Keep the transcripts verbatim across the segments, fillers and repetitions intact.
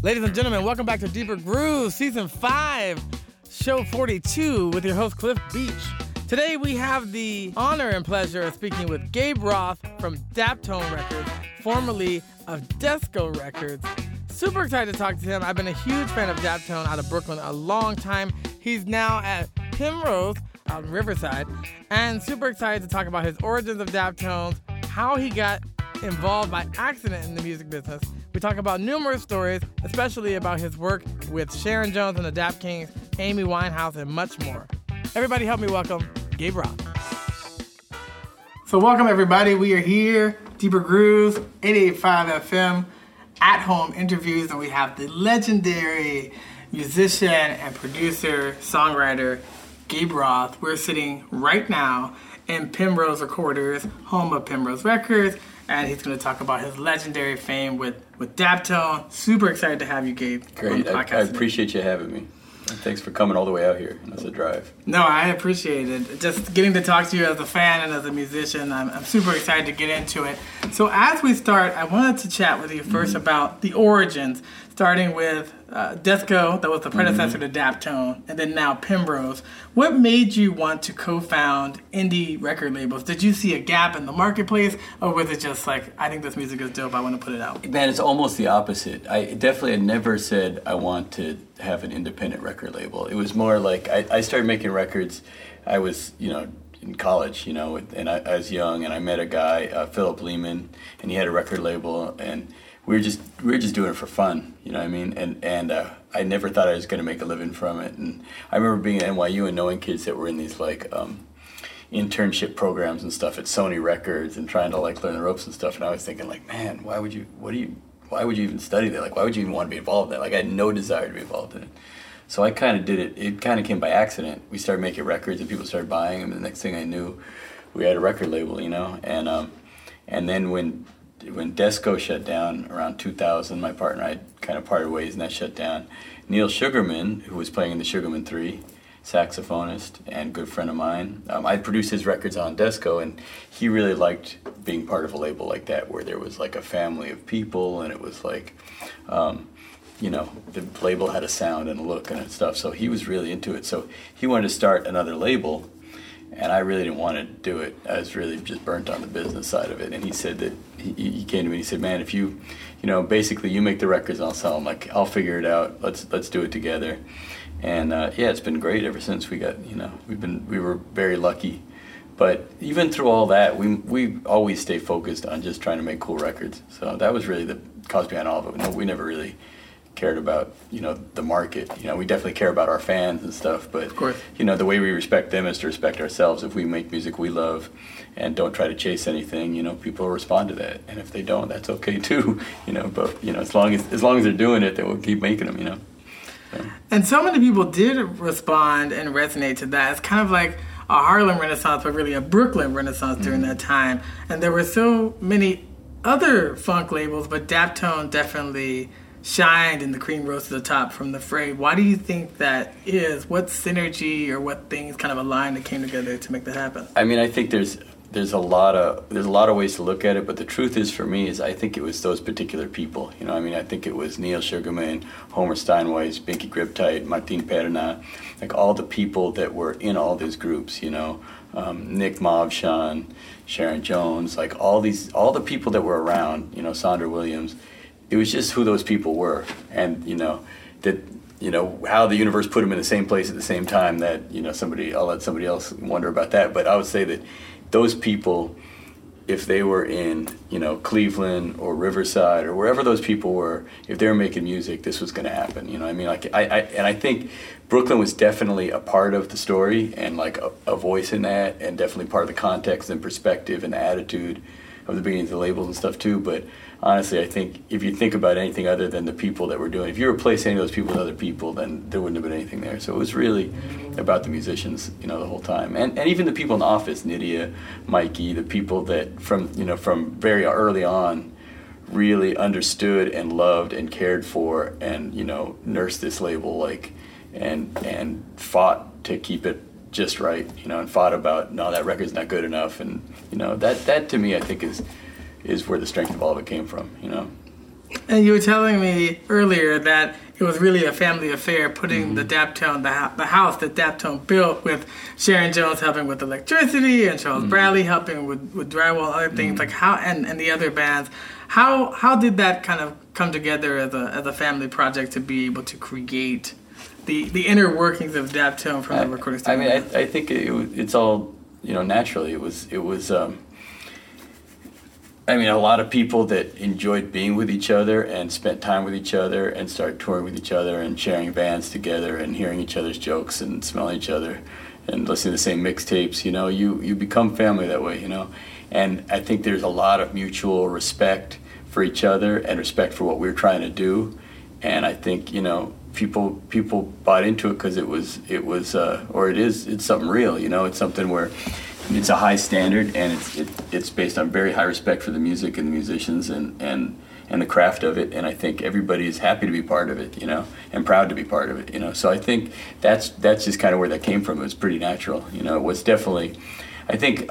Ladies and gentlemen, welcome back to Deeper Grooves, Season five, Show forty-two, with your host, Cliff Beach. Today, we have the honor and pleasure of speaking with Gabe Roth from Daptone Records, formerly of Desco Records. Super excited to talk to him. I've been a huge fan of Daptone out of Brooklyn a long time. He's now at Primrose out in Riverside, and super excited to talk about his origins of Daptones, how he got involved by accident in the music business. We talk about numerous stories, especially about his work with Sharon Jones and the Dap Kings, Amy Winehouse, and much more. Everybody help me welcome Gabe Roth. So welcome everybody. We are here, Deeper Grooves, eight eighty-five F M, at-home interviews, and we have the legendary musician and producer, songwriter, Gabe Roth. We're sitting right now in Primrose Recorders, home of Primrose Records, and he's going to talk about his legendary fame with, with Daptone. Super excited to have you, Gabe. Great. I, I appreciate you having me. And thanks for coming all the way out here. That's a drive. No, I appreciate it. Just getting to talk to you as a fan and as a musician, I'm, I'm super excited to get into it. So as we start, I wanted to chat with you first mm-hmm. about the origins, starting with uh, Desco, that was the predecessor mm-hmm. to Daptone, and then now Primrose. What made you want to co-found indie record labels? Did you see a gap in the marketplace, or was it just like, I think this music is dope, I want to put it out? Man, it's almost the opposite. I definitely had never said I want to have an independent record label. It was more like I, I started making records. I was, you know, in college, you know, and I, I was young, and I met a guy, uh, Philip Lehman, and he had a record label, and we were just we were just doing it for fun, you know what I mean? And and uh, I never thought I was going to make a living from it. And I remember being at N Y U and knowing kids that were in these like um, internship programs and stuff at Sony Records and trying to like learn the ropes and stuff. And I was thinking like, man, why would you? What do you? Why would you even study that? Like, why would you even want to be involved in that? Like, I had no desire to be involved in it. So I kind of did it. It kind of came by accident. We started making records and people started buying them. And the next thing I knew, we had a record label, you know. And um, and then when when Desco shut down around two thousand, my partner and I kind of parted ways, and that shut down. Neil Sugarman, who was playing in the Sugarman Three, saxophonist and good friend of mine, um, I produced his records on Desco, and he really liked being part of a label like that, where there was like a family of people, and it was like, um, you know, the label had a sound and a look and stuff. So he was really into it. So he wanted to start another label. And I really didn't want to do it. I was really just burnt on the business side of it. And he said that, he, he came to me and he said, man, if you, you know, basically you make the records and I'll sell them. Like, I'll figure it out. Let's let's do it together. And uh, yeah, it's been great ever since we got, you know, we've been, we were very lucky. But even through all that, we we always stay focused on just trying to make cool records. So that was really the cause behind all of it. No, we never really cared about, you know, the market. You know, we definitely care about our fans and stuff, but of course, you know, the way we respect them is to respect ourselves. If we make music we love and don't try to chase anything, you know, people will respond to that. And if they don't, that's okay too, you know, but you know, as long as as long as they're doing it, then we'll keep making them, you know. So. And so many people did respond and resonate to that. It's kind of like a Harlem Renaissance, but really a Brooklyn Renaissance mm-hmm. during that time. And there were so many other funk labels, but Daptone definitely shined and the cream rose to the top from the fray. Why do you think that is? What synergy or what things kind of aligned that came together to make that happen? I mean, I think there's there's a lot of there's a lot of ways to look at it, but the truth is, for me, is I think it was those particular people. You know, I mean, I think it was Neil Sugarman, Homer Steinweiss, Binky Griptite, Martin Perna, like all the people that were in all these groups. You know, um, Nick Mavshan, Sharon Jones, like all these all the people that were around. You know, Sandra Williams. It was just who those people were, and you know that you know how the universe put them in the same place at the same time. That you know somebody, I'll let somebody else wonder about that. But I would say that those people, if they were in you know Cleveland or Riverside or wherever those people were, if they were making music, this was going to happen. You know, what I mean, like I, I and I think Brooklyn was definitely a part of the story and like a, a voice in that, and definitely part of the context and perspective and the attitude of the beginning of the labels and stuff too. But honestly, I think if you think about anything other than the people that were doing, if you replace any of those people with other people, then there wouldn't have been anything there. So it was really about the musicians, you know, the whole time, and and even the people in the office, Nydia, Mikey, the people that from you know from very early on really understood and loved and cared for and you know nursed this label like and and fought to keep it just right, you know, and fought about no, that record's not good enough, and you know that that to me I think is is where the strength of all of it came from, you know. And you were telling me earlier that it was really a family affair putting mm-hmm. the Daptone, the, ho- the house that Daptone built, with Sharon Jones helping with electricity and Charles mm-hmm. Bradley helping with, with drywall and other things, mm-hmm. like how and, and the other bands. How how did that kind of come together as a as a family project to be able to create the, the inner workings of Daptone from I, the recording studio? I mean, I, I think it, it's all, you know, naturally. It was it was. Um, I mean, a lot of people that enjoyed being with each other and spent time with each other and started touring with each other and sharing bands together and hearing each other's jokes and smelling each other and listening to the same mixtapes, you know, you, you become family that way, you know. And I think there's a lot of mutual respect for each other and respect for what we're trying to do. And I think, you know, people people bought into it because it was, it was uh, or it is, it's something real, you know. It's something where it's a high standard, and it's it, it's based on very high respect for the music and the musicians and, and, and the craft of it. And I think everybody is happy to be part of it, you know, and proud to be part of it, you know. So I think that's that's just kind of where that came from. It was pretty natural, you know. It was definitely, I think,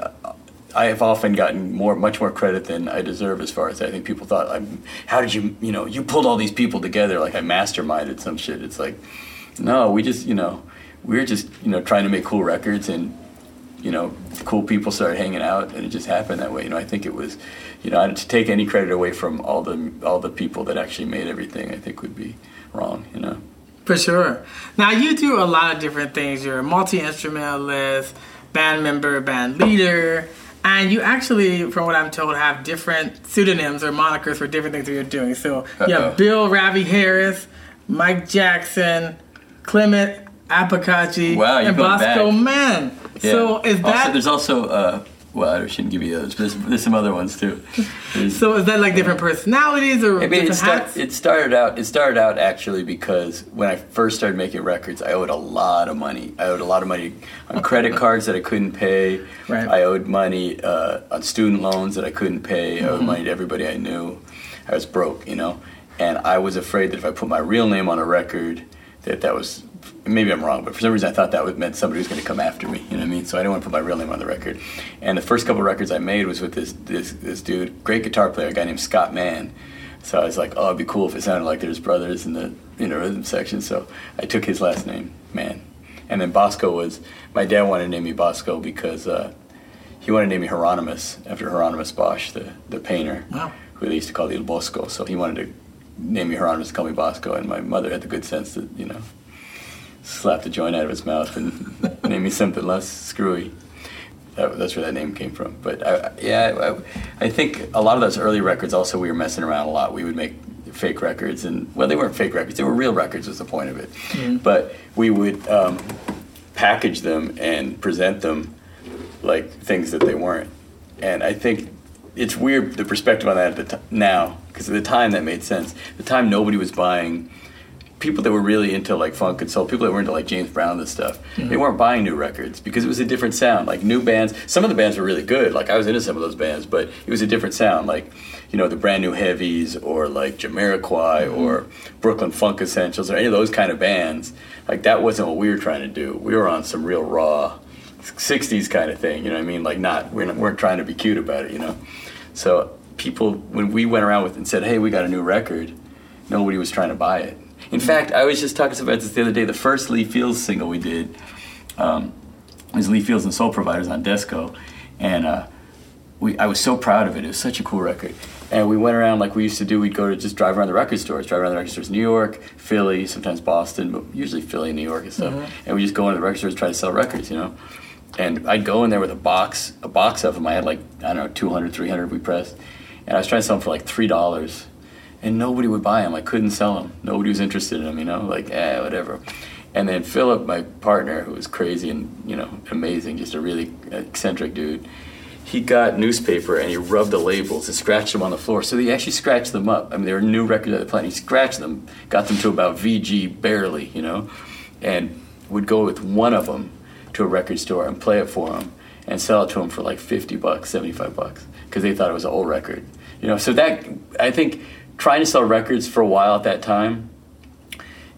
I have often gotten more, much more credit than I deserve as far as I think people thought. I'm, how did you, you know, you pulled all these people together like I masterminded some shit. It's like, no, we just, you know, we were just, you know, trying to make cool records, and you know, cool people started hanging out, and it just happened that way. You know, I think it was, you know, to take any credit away from all the all the people that actually made everything, I think would be wrong, you know. For sure. Now, you do a lot of different things. You're a multi-instrumentalist, band member, band leader, and you actually, from what I'm told, have different pseudonyms or monikers for different things that you're doing. So you have Bill Ravi Harris, Mike Jackson, Clement Apocachi, wow, and Bosco Man. Yeah. So is that... Also, there's also, uh, well, I shouldn't give you those, but there's, there's some other ones too. There's, so is that like different personalities or I mean, different it, start, hats? it started out, it started out actually because when I first started making records, I owed a lot of money. I owed a lot of money on credit cards that I couldn't pay. Right. I owed money uh, on student loans that I couldn't pay. I owed mm-hmm. money to everybody I knew. I was broke, you know, and I was afraid that if I put my real name on a record, that that was... Maybe I'm wrong, but for some reason I thought that would meant somebody was going to come after me. You know what I mean? So I didn't want to put my real name on the record. And the first couple of records I made was with this this this dude, great guitar player, a guy named Scott Mann. So I was like, oh, it'd be cool if it sounded like there's brothers in the you know rhythm section. So I took his last name, Mann. And then Bosco was, my dad wanted to name me Bosco because uh, he wanted to name me Hieronymus after Hieronymus Bosch, the the painter, wow. who they used to call Il Bosco. So he wanted to name me Hieronymus, call me Bosco, and my mother had the good sense that you know. Slapped a joint out of his mouth and named me something less screwy. That, that's where that name came from. But I, yeah, I, I think a lot of those early records also we were messing around a lot. We would make fake records, and well, they weren't fake records; they were real records. Was the point of it. Mm-hmm. But we would um, package them and present them like things that they weren't. And I think it's weird the perspective on that at the t- now, because at the time that made sense. At the time, nobody was buying. People that were really into like funk and soul, people that were into like James Brown and stuff, mm-hmm. they weren't buying new records because it was a different sound. Like new bands, some of the bands were really good. Like I was into some of those bands, but it was a different sound. Like, you know, the Brand New Heavies or like Jamiroquai mm-hmm. or Brooklyn Funk Essentials or any of those kind of bands. Like that wasn't what we were trying to do. We were on some real raw sixties kind of thing. You know what I mean? Like not, we weren't trying to be cute about it, you know? So people, when we went around with and said, hey, we got a new record, nobody was trying to buy it. In fact, I was just talking about this the other day. The first Lee Fields single we did um, was Lee Fields and Soul Providers on Desco, and uh, we I was so proud of it. It was such a cool record. And we went around like we used to do. We'd go to just drive around the record stores, drive around the record stores, New York, Philly, sometimes Boston, but usually Philly, New York and stuff. Mm-hmm. And we just go into the record stores and try to sell records, you know. And I'd go in there with a box, a box of them. I had like, I don't know, two hundred, three hundred we pressed. And I was trying to sell them for like three dollars. And nobody would buy them. I couldn't sell them. Nobody was interested in them, you know, like, eh, whatever. And then Philip, my partner, who was crazy and, you know, amazing, just a really eccentric dude, he got newspaper and he rubbed the labels and scratched them on the floor. So he actually scratched them up. I mean, they were new records at the plant. He scratched them, got them to about V G barely, you know, and would go with one of them to a record store and play it for them and sell it to them for like fifty bucks, seventy-five bucks, because they thought it was an old record. You know, so that, I think... Trying to sell records for a while at that time,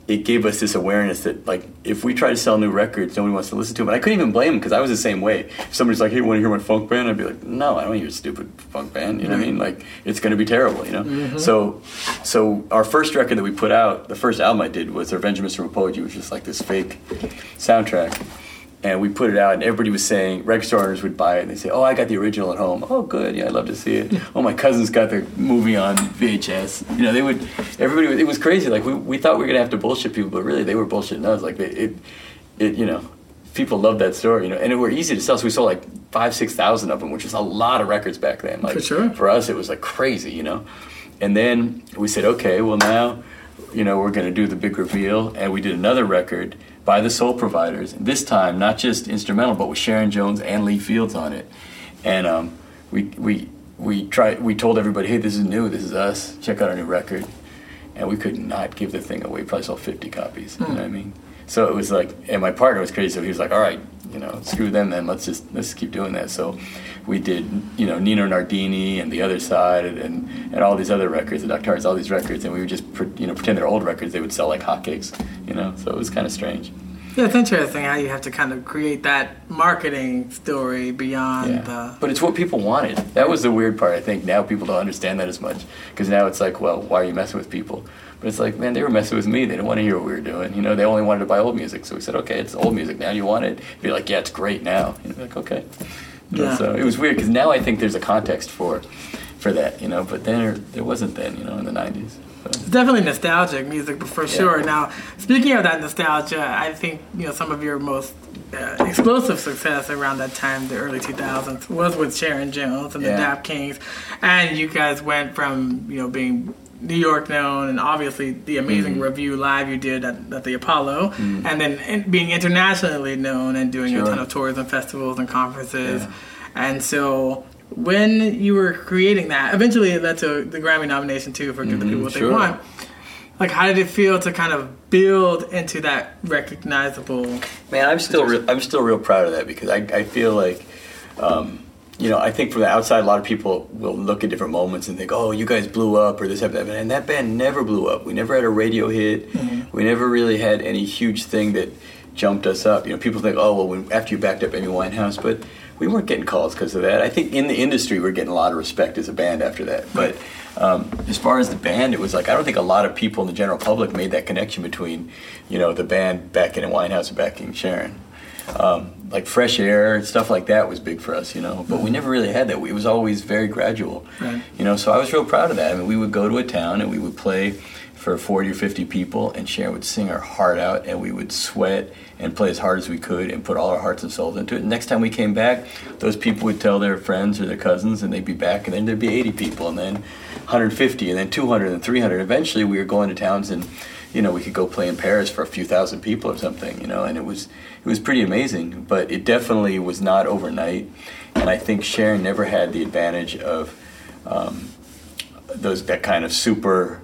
it gave us this awareness that, like, if we try to sell new records, nobody wants to listen to them. And I couldn't even blame them, because I was the same way. If somebody's like, hey, want to hear my funk band? I'd be like, no, I don't want to hear a stupid funk band. You know what I mean? Like, it's going to be terrible, you know? Mm-hmm. So so our first record that we put out, the first album I did was Revenge of Mister Rapoji, which was like this fake soundtrack. And we put it out, and everybody was saying, record store owners would buy it, and they'd say, oh, I got the original at home. Oh, good, yeah, I'd love to see it. Oh, my cousin's got the movie on V H S. You know, they would, everybody, would, it was crazy. Like, we, we thought we were going to have to bullshit people, but really, they were bullshitting us. Like, they, it, it, you know, people loved that story, you know, and it were easy to sell, so we sold like five, six thousand of them, which was a lot of records back then. Like, for sure. For us, it was like crazy, you know. And then we said, okay, well, now, you know, we're going to do the big reveal, and we did another record by the Soul Providers, and this time not just instrumental, but with Sharon Jones and Lee Fields on it. And um, we we we tried. We told everybody, hey, this is new. This is us. Check out our new record. And we could not give the thing away. We probably sold fifty copies. Mm. You know what I mean? So it was like, and my partner was crazy. So he was like, all right, you know, screw them then. Let's just let's keep doing that. So we did, you know, Nino Nardini and The Other Side, and and, and all these other records, the Doctors, all these records, and we would just, you know, pretend they're old records. They would sell like hotcakes, you know. So it was kind of strange. Yeah, it's interesting how you have to kind of create that marketing story beyond yeah. the... But it's what people wanted. That was the weird part, I think. Now people don't understand that as much. Because now it's like, well, why are you messing with people? But it's like, man, they were messing with me. They didn't want to hear what we were doing. You know, they only wanted to buy old music. So we said, okay, it's old music. Now you want it? You'd be like, yeah, it's great now. You'd be like, okay. You know, yeah. So it was weird, because now I think there's a context for for that, you know. But then there, there wasn't then, you know, in the nineties. It's definitely nostalgic music, but for yeah. sure. Now, speaking of that nostalgia, I think, you know, some of your most uh, explosive success around that time, the early two thousands, was with Sharon Jones and the yeah. Dap Kings, and you guys went from, you know, being New York known, and obviously the amazing mm-hmm. review live you did at, at the Apollo, mm-hmm. and then in, being internationally known and doing sure. a ton of tours and festivals and conferences, yeah. and so. When you were creating that, eventually it led to the Grammy nomination too for Give the People What sure. They Want. Like, how did it feel to kind of build into that recognizable? Man, I'm still real, I'm still real proud of that, because I, I feel like, um, you know, I think from the outside, a lot of people will look at different moments and think, oh, you guys blew up, or this happened, and that band never blew up. We never had a radio hit. Mm-hmm. We never really had any huge thing that jumped us up. You know, people think, oh, well, when, after you backed up Amy Winehouse, but we weren't getting calls because of that. I think in the industry, we're getting a lot of respect as a band after that. But um, as far as the band, it was like, I don't think a lot of people in the general public made that connection between, you know, the band backing Winehouse and backing Sharon. Um, like Fresh Air and stuff like that was big for us, you know. But we never really had that. It was always very gradual, right. you know. So I was real proud of that. I mean, we would go to a town and we would play for forty or fifty people, and Sharon would sing our heart out, and we would sweat and play as hard as we could and put all our hearts and souls into it. And next time we came back, those people would tell their friends or their cousins, and they'd be back, and then there'd be eighty people, and then one hundred fifty, and then two hundred, and three hundred. Eventually, we were going to towns, and you know, we could go play in Paris for a few thousand people or something, you know, and it was it was pretty amazing. But it definitely was not overnight, and I think Sharon never had the advantage of um, those that kind of super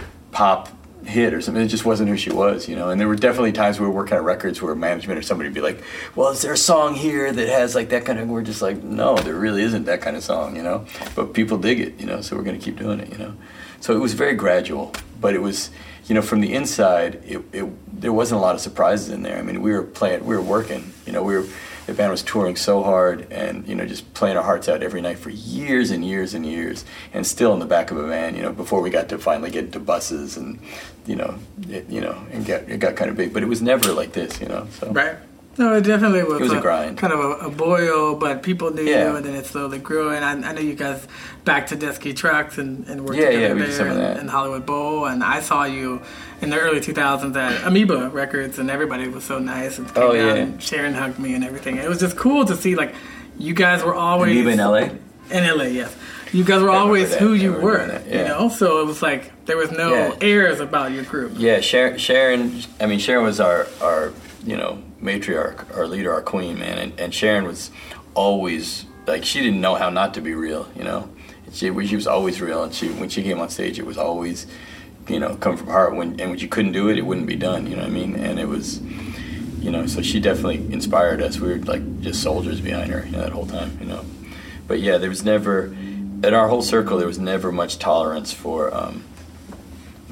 pop hit or something. It just wasn't who she was, you know. And there were definitely times we were working on records where management or somebody would be like, well, is there a song here that has like that kind of, we're just like, no, there really isn't that kind of song, you know. But people dig it, you know, so we're going to keep doing it, you know. So it was very gradual, but it was, you know, from the inside, it, it there wasn't a lot of surprises in there. I mean, we were playing, we were working, you know, we were, the band was touring so hard and, you know, just playing our hearts out every night for years and years and years, and still in the back of a van, you know, before we got to finally get into buses and, you know, it, you know, and get, it got kind of big, but it was never like this, you know, so. Right. No, it definitely was, it was a, a grind. Kind of a, a boil, but people knew yeah. you, and then it slowly grew. And I, I know you guys back to Dusky Trucks and, and worked yeah, together yeah, we there did some of that. in Hollywood Bowl. And I saw you in the early two thousands at Amoeba Records, and everybody was so nice and came oh, down yeah. and Sharon hugged me and everything. It was just cool to see, like, you guys were always... Amoeba in L A? In L A, yes. You guys were always who you were, yeah. you know? So it was like, there was no yeah. airs about your group. Yeah, Sharon, Sharon, I mean, Sharon was our, our you know, matriarch, our leader, our queen, man. And, and Sharon was always, like, she didn't know how not to be real, you know? She, she was always real, and she when she came on stage, it was always, you know, come from heart. When, and when you couldn't do it, it wouldn't be done, you know what I mean? And it was, you know, so she definitely inspired us. We were, like, just soldiers behind her, you know, that whole time, you know? But, yeah, there was never... In our whole circle, there was never much tolerance for um,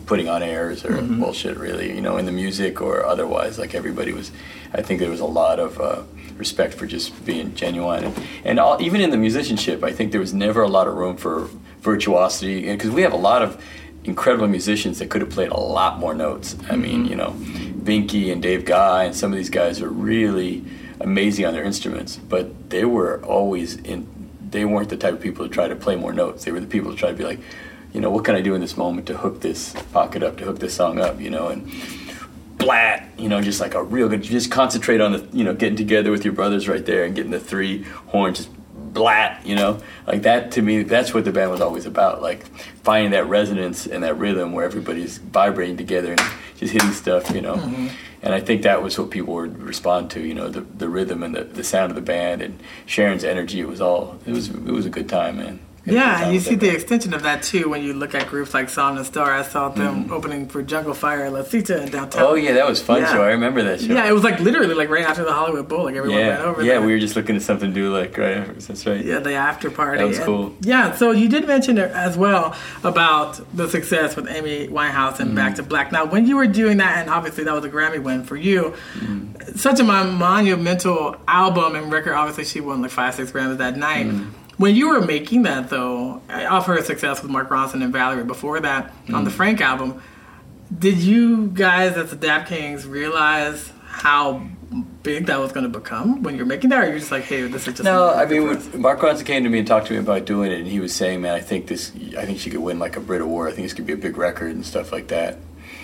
putting on airs or mm-hmm. bullshit, really, you know, in the music or otherwise. Like, everybody was, I think there was a lot of uh, respect for just being genuine. And, and all, even in the musicianship, I think there was never a lot of room for virtuosity, because we have a lot of incredible musicians that could have played a lot more notes. I mean, you know, Binky and Dave Guy and some of these guys are really amazing on their instruments, but they were always in, they weren't the type of people to try to play more notes. They were the people to try to be like, you know, what can I do in this moment to hook this pocket up, to hook this song up, you know, and blat, you know, just like a real good, just concentrate on the, you know, getting together with your brothers right there and getting the three horns, just blat, you know, like that. To me, that's what the band was always about, like finding that resonance and that rhythm where everybody's vibrating together and just hitting stuff, you know. Mm-hmm. And I think that was what people would respond to, you know, the the rhythm and the, the sound of the band and Sharon's energy. It was all, it was it was a good time, man. Yeah, and you see the extension of that too when you look at groups like Song and Star. I saw them mm. opening for Jungle Fire La Cita in downtown. Oh yeah, that was fun yeah. show. I remember that show. Yeah, it was like literally like right after the Hollywood Bowl. Like everyone yeah. ran over yeah, there. Yeah, we were just looking at something to do like right after. That's right. Yeah, the after party. That was and, cool. Yeah, so you did mention as well about the success with Amy Winehouse and mm. Back to Black. Now, when you were doing that, and obviously that was a Grammy win for you, mm. such a monumental album and record. Obviously, she won like five, six Grammys that night. Mm. When you were making that, though, off her success with Mark Ronson and Valerie before that, mm. on the Frank album, did you guys as the Dap Kings realize how big that was going to become when you're making that, or you're just like, hey, this is just... No, I mean, when Mark Ronson came to me and talked to me about doing it, and he was saying, man, I think this, I think she could win like a Brit Award. I think this could be a big record and stuff like that.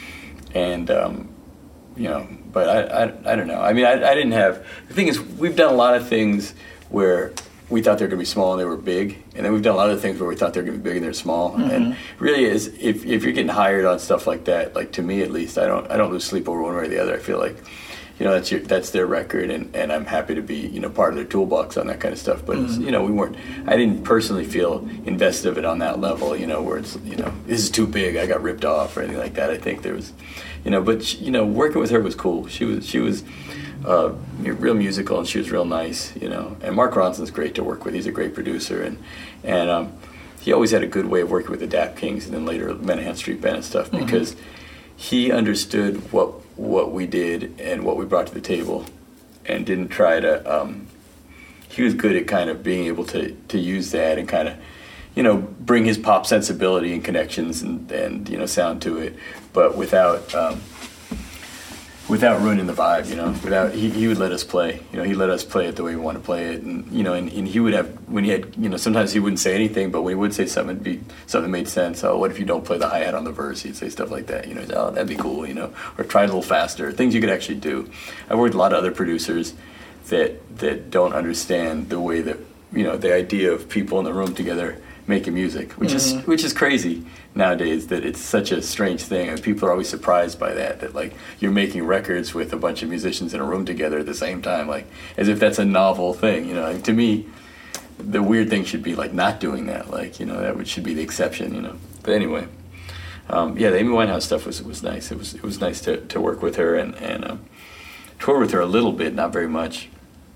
And, um, you know, but I, I, I don't know. I mean, I, I didn't have... The thing is, we've done a lot of things where we thought they were going to be small and they were big, and then we've done a lot of things where we thought they were going to be big and they're small. Mm-hmm. And really, is if if you're getting hired on stuff like that, like to me at least, I don't I don't lose sleep over one way or the other. I feel like, you know, that's your, that's their record, and, and I'm happy to be, you know, part of their toolbox on that kind of stuff. But mm-hmm. it's, you know, we weren't. I didn't personally feel invested of it on that level, you know, where it's, you know, this is too big, I got ripped off or anything like that. I think there was, you know, but she, you know, working with her was cool. She was she was. Uh, real musical, and she was real nice, you know. And Mark Ronson's great to work with. He's a great producer, and and um, he always had a good way of working with the Dap Kings, and then later Menahan Street Band and stuff, mm-hmm. because he understood what what we did and what we brought to the table, and didn't try to. Um, he was good at kind of being able to to use that and kind of, you know, bring his pop sensibility and connections and and you know sound to it, but without. Um, Without ruining the vibe, you know. Without he, he would let us play, you know. He let us play it the way we want to play it, and you know. And, and he would have when he had, you know. Sometimes he wouldn't say anything, but when he would say something, it'd be something that made sense. Oh, what if you don't play the hi hat on the verse? He'd say stuff like that, you know. Oh, that'd be cool, you know. Or try it a little faster. Things you could actually do. I worked with a lot of other producers that that don't understand the way that, you know, the idea of people in the room together making music, which mm-hmm. is which is crazy nowadays, that it's such a strange thing, and people are always surprised by that, that like you're making records with a bunch of musicians in a room together at the same time, like as if that's a novel thing, you know. Like, to me, the weird thing should be like not doing that, like, you know, that would, should be the exception, you know. But anyway, um, yeah, the Amy Winehouse stuff was was nice. It was it was nice to, to work with her and and um, tour with her a little bit, not very much.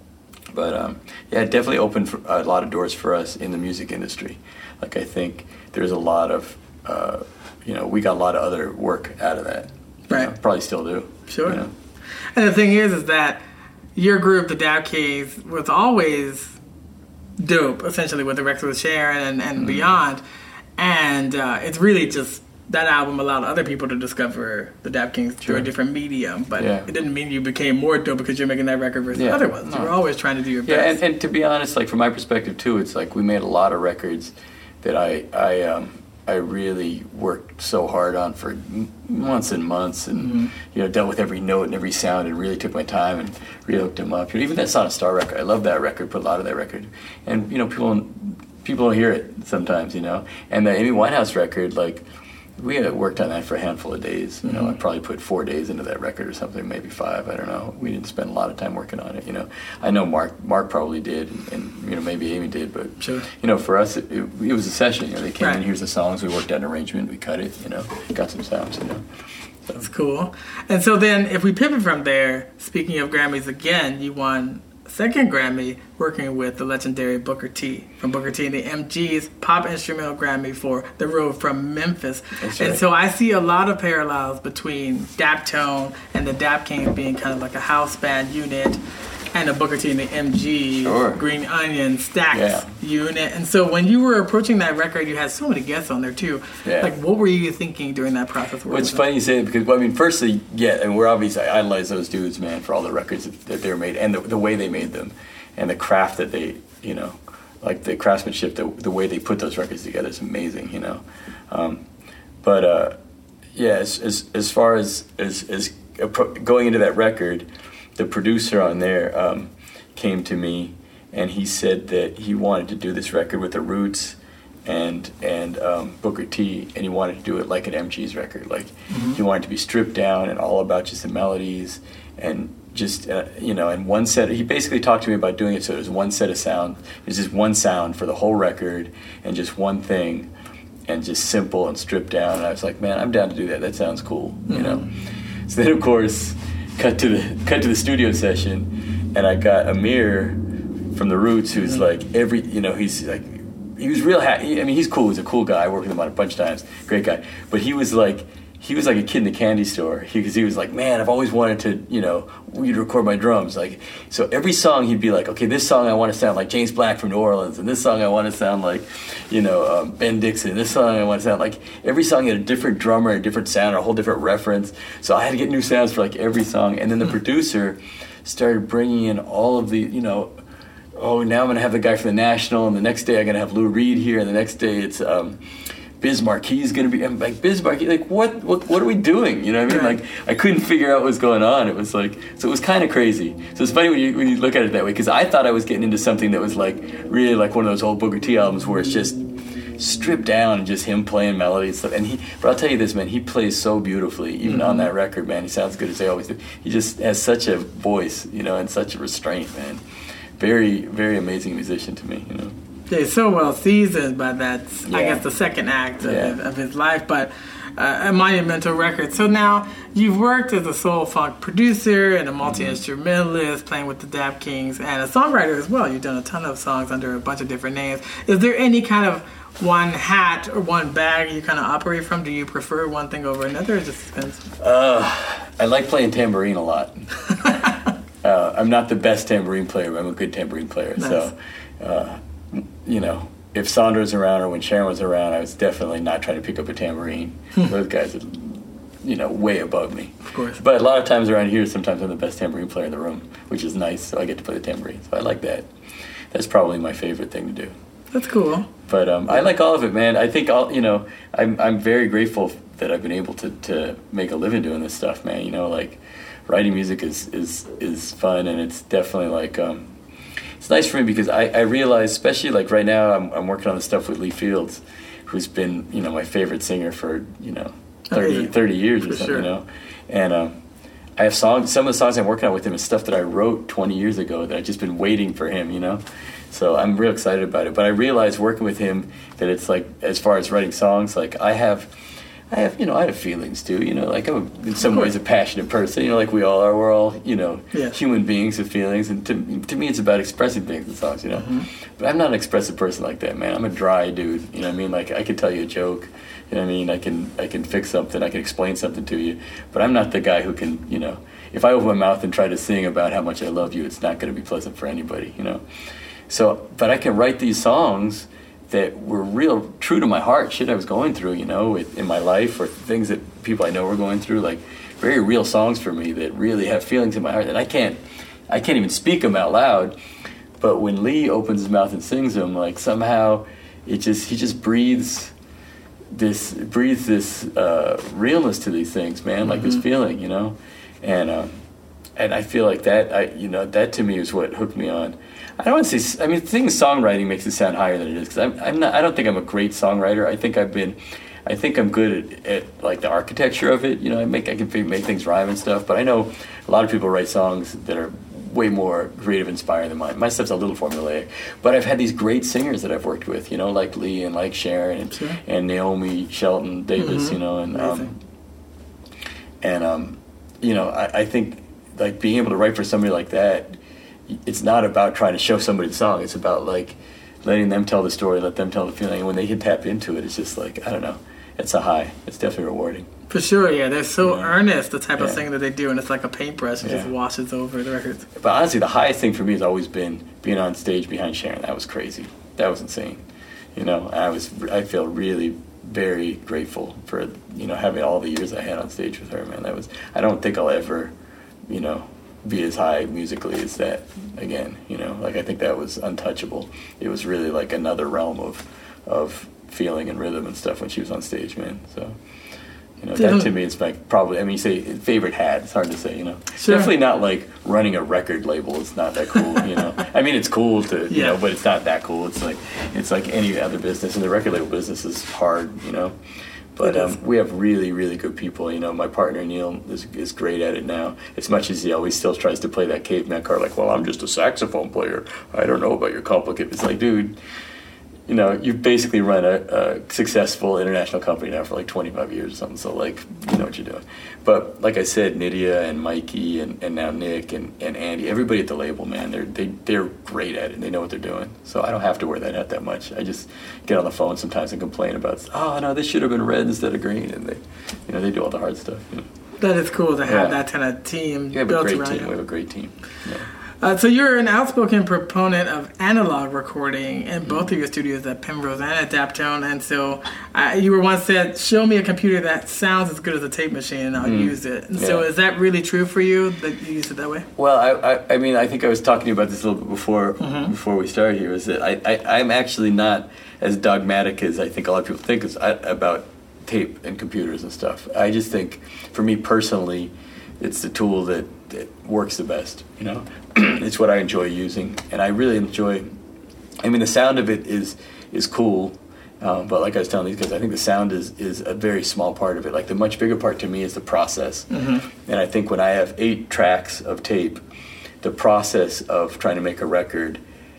But um, yeah, it definitely opened for a lot of doors for us in the music industry. Like, I think there's a lot of, uh, you know, we got a lot of other work out of that. Right. Know, probably still do. Sure. You know? And the thing is, is that your group, the Dap Kings, was always dope, essentially, with the records with Sharon and, and mm-hmm. beyond. And uh, it's really just, that album allowed other people to discover the Dap Kings through sure. a different medium, but yeah. it didn't mean you became more dope because you're making that record versus yeah. other ones. No. You were always trying to do your yeah, best. Yeah, and, and to be honest, like from my perspective too, it's like we made a lot of records that I I um, I really worked so hard on for months and months, and mm-hmm. you know, dealt with every note and every sound, and really took my time and really hooked them up. You know, even that Song and Star record, I love that record, put a lot of that record, and you know, people people don't hear it sometimes, you know. And the Amy Winehouse record, like, we had worked on that for a handful of days. You know, mm-hmm. I probably put four days into that record or something, maybe five. I don't know. We didn't spend a lot of time working on it. You know, I know Mark Mark probably did, and, and you know, maybe Amy did. But sure. you know, for us, it, it, it was a session. You know, they came right. in, here's the songs, we worked out an arrangement, we cut it. You know, got some sounds. You know, that's cool. And so then, if we pivot from there, speaking of Grammys again, you won second Grammy working with the legendary Booker T from Booker T and the M Gs Pop Instrumental Grammy for The Road from Memphis. That's and right. so I see a lot of parallels between Daptone and the Dap Kings being kind of like a house band unit, and the Booker T and the M G Sure. Green Onion Stax Yeah. unit. And so when you were approaching that record, you had so many guests on there too. Yeah. Like, what were you thinking during that process? Well, it's funny you say it because, well, I mean, firstly, yeah, and we're obviously, I idolize those dudes, man, for all the records that, that they were made and the, the way they made them and the craft that they, you know, like the craftsmanship, the, the way they put those records together is amazing, you know. Um, but, uh, yeah, as, as, as far as, as, as appro- going into that record, the producer on there um, came to me and he said that he wanted to do this record with the Roots and and um, Booker T, and he wanted to do it like an M G's record. Like mm-hmm. he wanted to be stripped down and all about just the melodies and just uh, you know, and one set. He basically talked to me about doing it so it was one set of sound. It's just one sound for the whole record and just one thing, and just simple and stripped down. And I was like, man, I'm down to do that. That sounds cool, mm-hmm. you know. So then, of course, cut to the cut to the studio session, and I got Amir from the Roots, who's mm-hmm. like every, you know, he's like. He was real happy. I mean, he's cool. He's a cool guy. I worked with him on a bunch of times. Great guy. But he was like, he was like a kid in the candy store. Because he, he was like, man, I've always wanted to, you know, you'd record my drums. Like, so every song he'd be like, okay, this song I want to sound like James Black from New Orleans, and this song I want to sound like, you know, um, Ben Dixon. This song I want to sound like. Every song had a different drummer, a different sound, or a whole different reference. So I had to get new sounds for like every song. And then the producer started bringing in all of the, you know. Oh, now I'm going to have the guy from the National, and the next day I'm going to have Lou Reed here, and the next day it's um, Biz Marquis is going to be. I'm like, Biz Marquis, like, what, what what are we doing? You know what I mean? Like, I couldn't figure out what was going on. It was like, so it was kind of crazy. So it's funny when you, when you look at it that way, because I thought I was getting into something that was like, really like one of those old Booker T albums where it's just stripped down and just him playing melody and stuff. And he, but I'll tell you this, man, he plays so beautifully, even mm-hmm. on that record, man. He sounds good as they always do. He just has such a voice, you know, and such a restraint, man. Very, very amazing musician to me, you know. Yeah, he's so well seasoned by that, yeah. I guess, the second act of, yeah. of his life, but uh, a monumental record. So now you've worked as a soul funk producer and a multi-instrumentalist, playing with the Dap Kings, and a songwriter as well. You've done a ton of songs under a bunch of different names. Is there any kind of one hat or one bag you kind of operate from? Do you prefer one thing over another, or just depends? Uh, I like playing tambourine a lot. Uh, I'm not the best tambourine player, but I'm a good tambourine player. Nice. So, uh, you know, if Sandra's around or when Sharon was around, I was definitely not trying to pick up a tambourine. Those guys are, you know, way above me. Of course. But a lot of times around here, sometimes I'm the best tambourine player in the room, which is nice, so I get to play the tambourine. So I like that. That's probably my favorite thing to do. That's cool. But um, I like all of it, man. I think, all you know, I'm, I'm very grateful that I've been able to, to make a living doing this stuff, man. You know, like, writing music is, is, is fun, and it's definitely like um, it's nice for me because I, I realize, especially like right now, I'm I'm working on the stuff with Lee Fields, who's been, you know, my favorite singer for, you know, thirty, thirty years or for something, sure. you know, and um, I have songs. Some of the songs I'm working on with him is stuff that I wrote twenty years ago that I've just been waiting for him, you know. So I'm real excited about it. But I realize working with him that it's like, as far as writing songs, like I have. I have, you know, I have feelings too, you know, like I'm a, in some ways a passionate person, you know, like we all are. We're all, you know, yeah. human beings with feelings, and to, to me it's about expressing things in songs, you know. Mm-hmm. But I'm not an expressive person like that, man. I'm a dry dude, you know what I mean? Like I can tell you a joke, you know what I mean? I can I can fix something, I can explain something to you, but I'm not the guy who can, you know, if I open my mouth and try to sing about how much I love you, it's not going to be pleasant for anybody, you know. So, but I can write these songs that were real true to my heart, shit I was going through, you know, in my life, or things that people I know were going through, like very real songs for me that really have feelings in my heart that I can't, I can't even speak them out loud. But when Lee opens his mouth and sings them, like somehow it just, he just breathes this, breathes this uh, realness to these things, man, like mm-hmm. this feeling, you know, and um, and I feel like that, I, you know, that to me is what hooked me on. I don't want to say, I mean, the thing is songwriting makes it sound higher than it is, because I'm, I'm not, I don't think I'm a great songwriter. I think I've been, I think I'm good at, at like the architecture of it. You know, I make, I can make things rhyme and stuff, but I know a lot of people write songs that are way more creative, inspiring than mine. My stuff's a little formulaic, but I've had these great singers that I've worked with, you know, like Lee and like Sharon and, sure. and Naomi Shelton Davis, mm-hmm. you know, and, um, and, um, you know, I, I think like being able to write for somebody like that, it's not about trying to show somebody the song. It's about like letting them tell the story, let them tell the feeling. And when they can tap into it, it's just like, I don't know, it's a high. It's definitely rewarding. For sure, yeah. They're so Yeah. earnest, the type of Yeah. singing that they do, and it's like a paintbrush. It Yeah. just washes over the records. But honestly, the highest thing for me has always been being on stage behind Sharon. That was crazy. That was insane. You know, I was, I feel really very grateful for, you know, having all the years I had on stage with her, man. That was, I don't think I'll ever, you know, be as high musically as that again, you know. Like, I think that was untouchable. It was really like another realm of, of feeling and rhythm and stuff when she was on stage, man. So, you know, that to me is like probably, I mean, you say favorite hat, it's hard to say, you know. Sure. Definitely not like running a record label is not that cool, you know. I mean, it's cool to, you Yeah. know, but it's not that cool. It's like, it's like any other business, and the record label business is hard, you know. But um, we have really, really good people, you know. My partner, Neil, is, is great at it now. As much as he always still tries to play that caveman card, like, well, I'm just a saxophone player. I don't know about your complicated. It's like, dude, you know, you've basically run a, a successful international company now for like twenty-five years or something, so like, you know what you're doing. But like I said, Nydia and Mikey and, and now Nick and, and Andy, everybody at the label, man, they're they, they're great at it, and they know what they're doing. So I don't have to wear that hat that much. I just get on the phone sometimes and complain about, oh, no, this should have been red instead of green, and they, you know, they do all the hard stuff. You know. That is cool to have Yeah. that kind of team We have a built great around team. you. We have a great team. Yeah. Uh, so you're an outspoken proponent of analog recording in both of your studios at Penrose and at Daptone, and so uh, you were once said, "Show me a computer that sounds as good as a tape machine, and I'll Mm. use it." And so Yeah. is that really true for you that you use it that way? Well, I, I, I mean, I think I was talking to you about this a little bit before Mhm. before we started here. Is that I, I, I'm actually not as dogmatic as I think a lot of people think is, I, about tape and computers and stuff. I just think, for me personally, it's the tool that, that works the best. You know, it's what I enjoy using, and I really enjoy. I mean, the sound of it is is cool. Um, but like I was telling these guys, I think the sound is, is a very small part of it. Like, the much bigger part to me is the process. Mhm. And I think when I have eight tracks of tape, the process of trying to make a record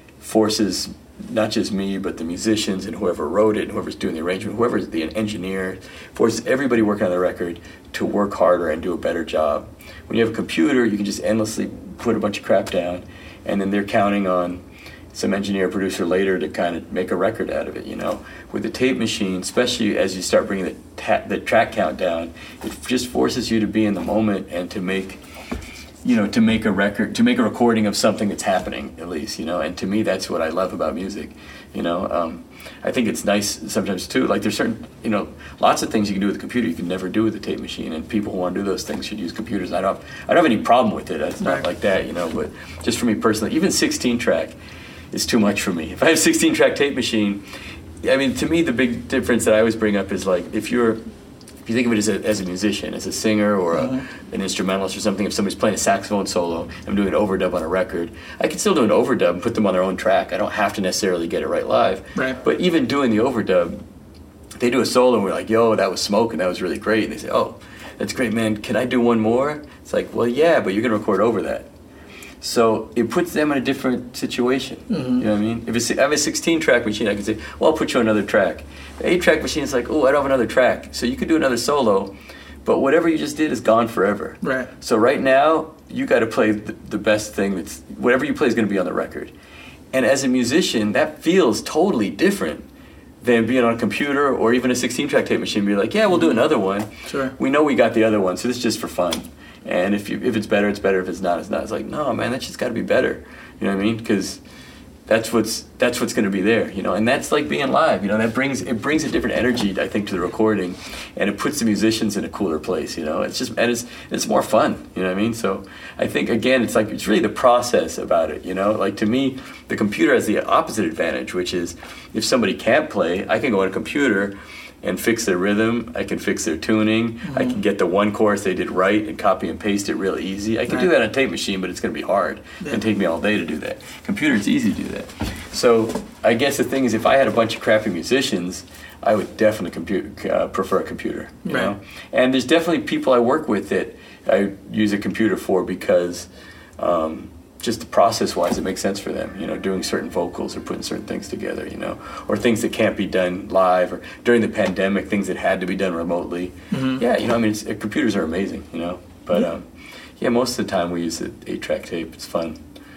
forces not just me, but the musicians and whoever wrote it, and whoever's doing the arrangement, whoever's the engineer, forces everybody working on the record to work harder and do a better job. When you have a computer, you can just endlessly put a bunch of crap down, and then they're counting on some engineer producer later to kind of make a record out of it, you know. With the tape machine, especially as you start bringing the, ta- the track count down, it just forces you to be in the moment and to make, you know, to make a record, to make a recording of something that's happening, at least, you know. And to me, that's what I love about music, you know. Um, I think it's nice sometimes too, like there's certain, you know, lots of things you can do with a computer you can never do with a tape machine, and people who want to do those things should use computers. I don't have, I don't have any problem with it, it's not Right. like that, you know, but just for me personally, even sixteen track is too much for me. If I have a sixteen track tape machine, I mean, to me, the big difference that I always bring up is like, if you're, if you think of it as a, as a musician, as a singer or a, Mhm. an instrumentalist or something, if somebody's playing a saxophone solo, I'm doing an overdub on a record, I can still do an overdub and put them on their own track. I don't have to necessarily get it right live. Right. But even doing the overdub, they do a solo and we're like, yo, that was smoking, that was really great. And they say, oh, that's great, man, can I do one more? It's like, well, yeah, but you're going to record over that. So it puts them in a different situation. Mhm. You know what I mean? If it's, I have a sixteen track machine, I can say, well, I'll put you on another track. The eight track machine is like, oh, I don't have another track. So you could do another solo, but whatever you just did is gone forever. Right. So right now, you got to play the, the best thing that's, whatever you play is going to be on the record. And as a musician, that feels totally different than being on a computer or even a sixteen track tape machine. Be like, yeah, we'll do another one. Sure. We know we got the other one, so this is just for fun. And if you, if it's better, it's better. If it's not, it's not. It's like, no, man, that's just got to be better. You know what I mean? Because that's what's that's what's going to be there. You know, and that's like being live. You know, that brings it brings a different energy, I think, to the recording, and it puts the musicians in a cooler place. You know, it's just and it's it's more fun. You know what I mean? So I think again, it's like it's really the process about it. You know, like to me, the computer has the opposite advantage, which is if somebody can't play, I can go on a computer and fix their rhythm, I can fix their tuning, mm-hmm. I can get the one chorus they did right and copy and paste it real easy. I can right. do that on a tape machine, but it's going to be hard. Yeah. It can take me all day to do that. Computer, it's easy to do that. So I guess the thing is, if I had a bunch of crappy musicians, I would definitely compute, uh, prefer a computer. You right. know? And there's definitely people I work with that I use a computer for because um, just the process-wise, it makes sense for them, you know, doing certain vocals or putting certain things together, you know, or things that can't be done live, or during the pandemic, things that had to be done remotely. Mm-hmm. Yeah, you know, I mean, it's, uh, computers are amazing, you know, but, um, yeah, most of the time we use the eight-track tape. It's fun.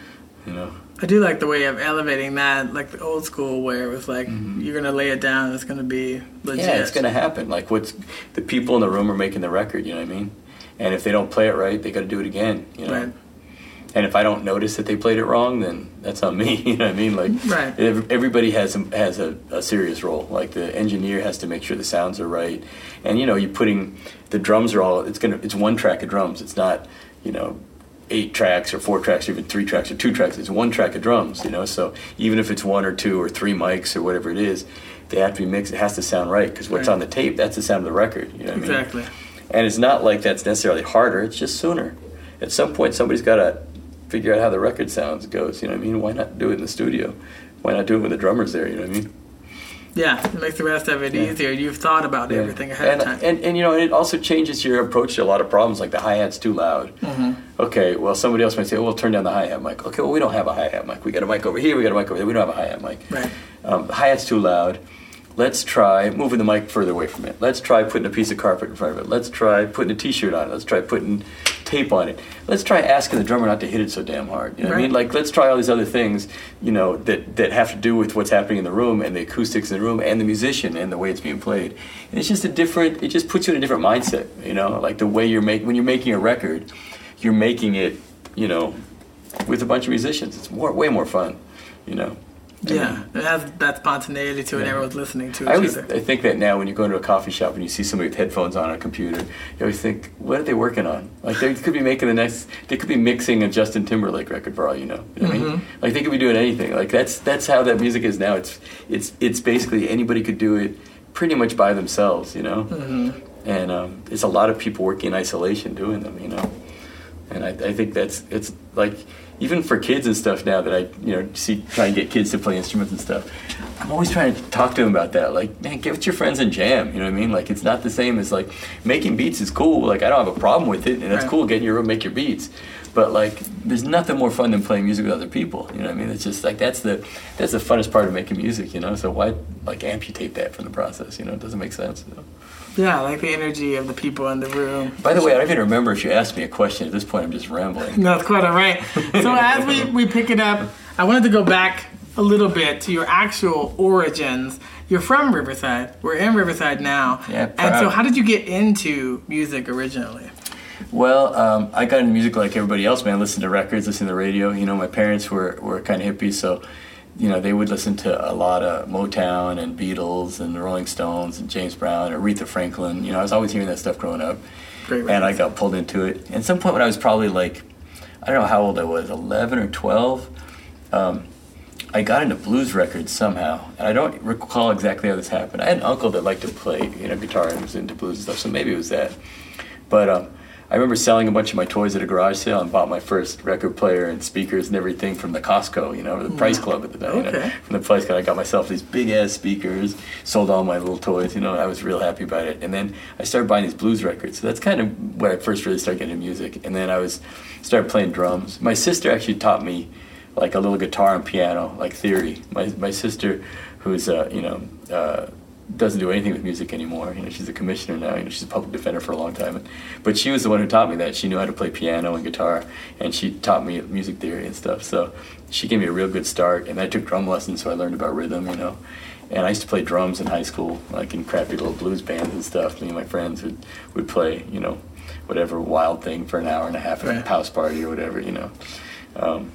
you know. I do like the way of elevating that, like the old school where it was like, mm-hmm. you're going to lay it down, it's going to be legit. Yeah, it's going to happen. Like, what's the people in the room are making the record, you know what I mean? And if they don't play it right, they got to do it again, you know? Right. And if I don't notice that they played it wrong, then that's on me, you know what I mean? Like, right. everybody has a, has a, a serious role. Like, the engineer has to make sure the sounds are right. And, you know, you're putting, the drums are all, it's gonna, it's one track of drums. It's not, you know, eight tracks or four tracks or even three tracks or two tracks. It's one track of drums, you know. So even if it's one or two or three mics or whatever it is, they have to be mixed. It has to sound right because what's right. on the tape, that's the sound of the record, you know what exactly. I mean? And it's not like that's necessarily harder. It's just sooner. At some point, somebody's got to figure out how the record sounds goes, you know what I mean? Why not do it in the studio? Why not do it when the drummer's there, you know what I mean? Yeah, it makes the rest of it yeah. easier. You've thought about yeah. everything ahead and, of time. And, and, you know, it also changes your approach to a lot of problems, like the hi-hat's too loud. Mm-hmm. Okay, well, somebody else might say, oh, well, turn down the hi-hat mic. Okay, well, we don't have a hi-hat mic. We got a mic over here, we got a mic over there. We don't have a hi-hat mic. Right. Um, the hi-hat's too loud. Let's try moving the mic further away from it. Let's try putting a piece of carpet in front of it. Let's try putting a T-shirt on it. Let's try putting tape on it. Let's try asking the drummer not to hit it so damn hard. You know what right. I mean? Like, let's try all these other things, you know, that, that have to do with what's happening in the room and the acoustics in the room and the musician and the way it's being played. And it's just a different, it just puts you in a different mindset, you know? Like the way you're making, when you're making a record, you're making it, you know, with a bunch of musicians. It's more, way more fun, you know? Yeah, it has that spontaneity to it, and everyone's listening to it. I always I think that now when you go into a coffee shop and you see somebody with headphones on a computer, you always think, what are they working on? Like, they could be making the next, they could be mixing a Justin Timberlake record for all you know. You know what mm-hmm. I mean? Like, they could be doing anything. Like, that's that's how that music is now. It's it's it's basically anybody could do it pretty much by themselves, you know? Mm-hmm. And um, it's a lot of people working in isolation doing them, you know? And I, I think that's, it's like, even for kids and stuff now that I, you know, see, try and get kids to play instruments and stuff, I'm always trying to talk to them about that. Like, man, get with your friends and jam, you know what I mean? Like, it's not the same as, like, making beats is cool. Like, I don't have a problem with it, and it's right. cool, get in your room, make your beats. But, like, there's nothing more fun than playing music with other people, you know what I mean? It's just, like, that's the that's the funnest part of making music, you know? So why, like, amputate that from the process, you know? It doesn't make sense, you know? Yeah, I like the energy of the people in the room. By the way, I don't even remember if you asked me a question. At this point, I'm just rambling. No, it's quite all right. So as we, we pick it up, I wanted to go back a little bit to your actual origins. You're from Riverside. We're in Riverside now. Yeah, proud. And so how did you get into music originally? Well, um, I got into music like everybody else, man. Listen to records, listen to the radio. You know, my parents were, were kind of hippies, so you know, they would listen to a lot of Motown and Beatles and the Rolling Stones and James Brown and Aretha Franklin. You know, I was always hearing that stuff growing up. Great and I got pulled into it. And at some point when I was probably like, I don't know how old I was, eleven or twelve, um, I got into blues records somehow. And I don't recall exactly how this happened. I had an uncle that liked to play, you know, guitar and was into blues and stuff, so maybe it was that. But um, I remember selling a bunch of my toys at a garage sale and bought my first record player and speakers and everything from the Costco, you know, or the Price Club at the time. Okay. You know, from the Price Club, I got myself these big-ass speakers, sold all my little toys, you know, I was real happy about it. And then I started buying these blues records. So that's kind of where I first really started getting into music. And then I was started playing drums. My sister actually taught me, like, a little guitar and piano, like theory. My my sister, who's, uh, you know, uh, doesn't do anything with music anymore. You know, she's a commissioner now. You know, she's a public defender for a long time. But she was the one who taught me that. She knew how to play piano and guitar, and she taught me music theory and stuff. So she gave me a real good start, and I took drum lessons, so I learned about rhythm, you know. And I used to play drums in high school, like in crappy little blues bands and stuff. Me and my friends would, would play, you know, whatever wild thing for an hour and a half at right. a house party or whatever, you know. Um,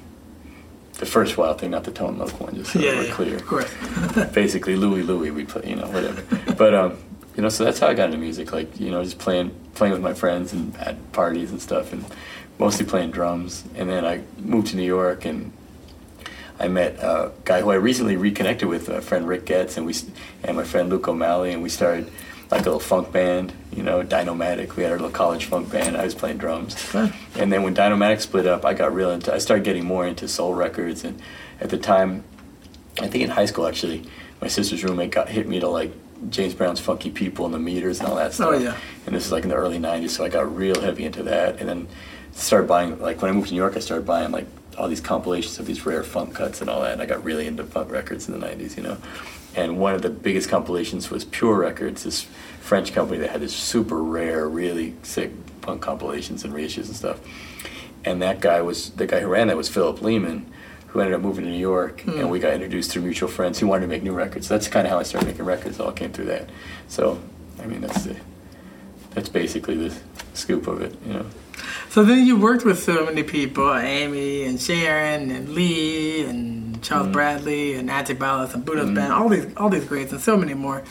The first Wild Thing, not the Tone Loc one, just so yeah, we're yeah, clear. Of course. Basically, Louie Louie, we play, you know, whatever. But, um, you know, so that's how I got into music, like, you know, just playing playing with my friends and at parties and stuff, and mostly playing drums. And then I moved to New York, and I met a guy who I recently reconnected with, a friend Rick Getz, and we and my friend Luke O'Malley, and we started like a little funk band, you know, Dynomatic. We had our little college funk band. I was playing drums. Huh. And then when Dynomatic split up, I got real into, I started getting more into soul records. And at the time, I think in high school actually, my sister's roommate got hit me to like James Brown's Funky People and the Meters and all that stuff. Oh, yeah. And this is like in the early nineties, so I got real heavy into that. And then started buying, like when I moved to New York, I started buying like all these compilations of these rare funk cuts and all that. And I got really into funk records in the nineties, you know. And one of the biggest compilations was Pure Records, this French company that had this super rare, really sick punk compilations and reissues and stuff. And that guy was, the guy who ran that was Philip Lehman, who ended up moving to New York, Mm. and we got introduced through mutual friends who wanted to make new records. So that's kind of how I started making records. It all came through that. So, I mean, that's the, that's basically the scoop of it, you know. So then you worked with so many people, Amy and Sharon and Lee and Charles Mm. Bradley and Attic Ballas and Buddha's Mm. Band, all these all these greats and so many more.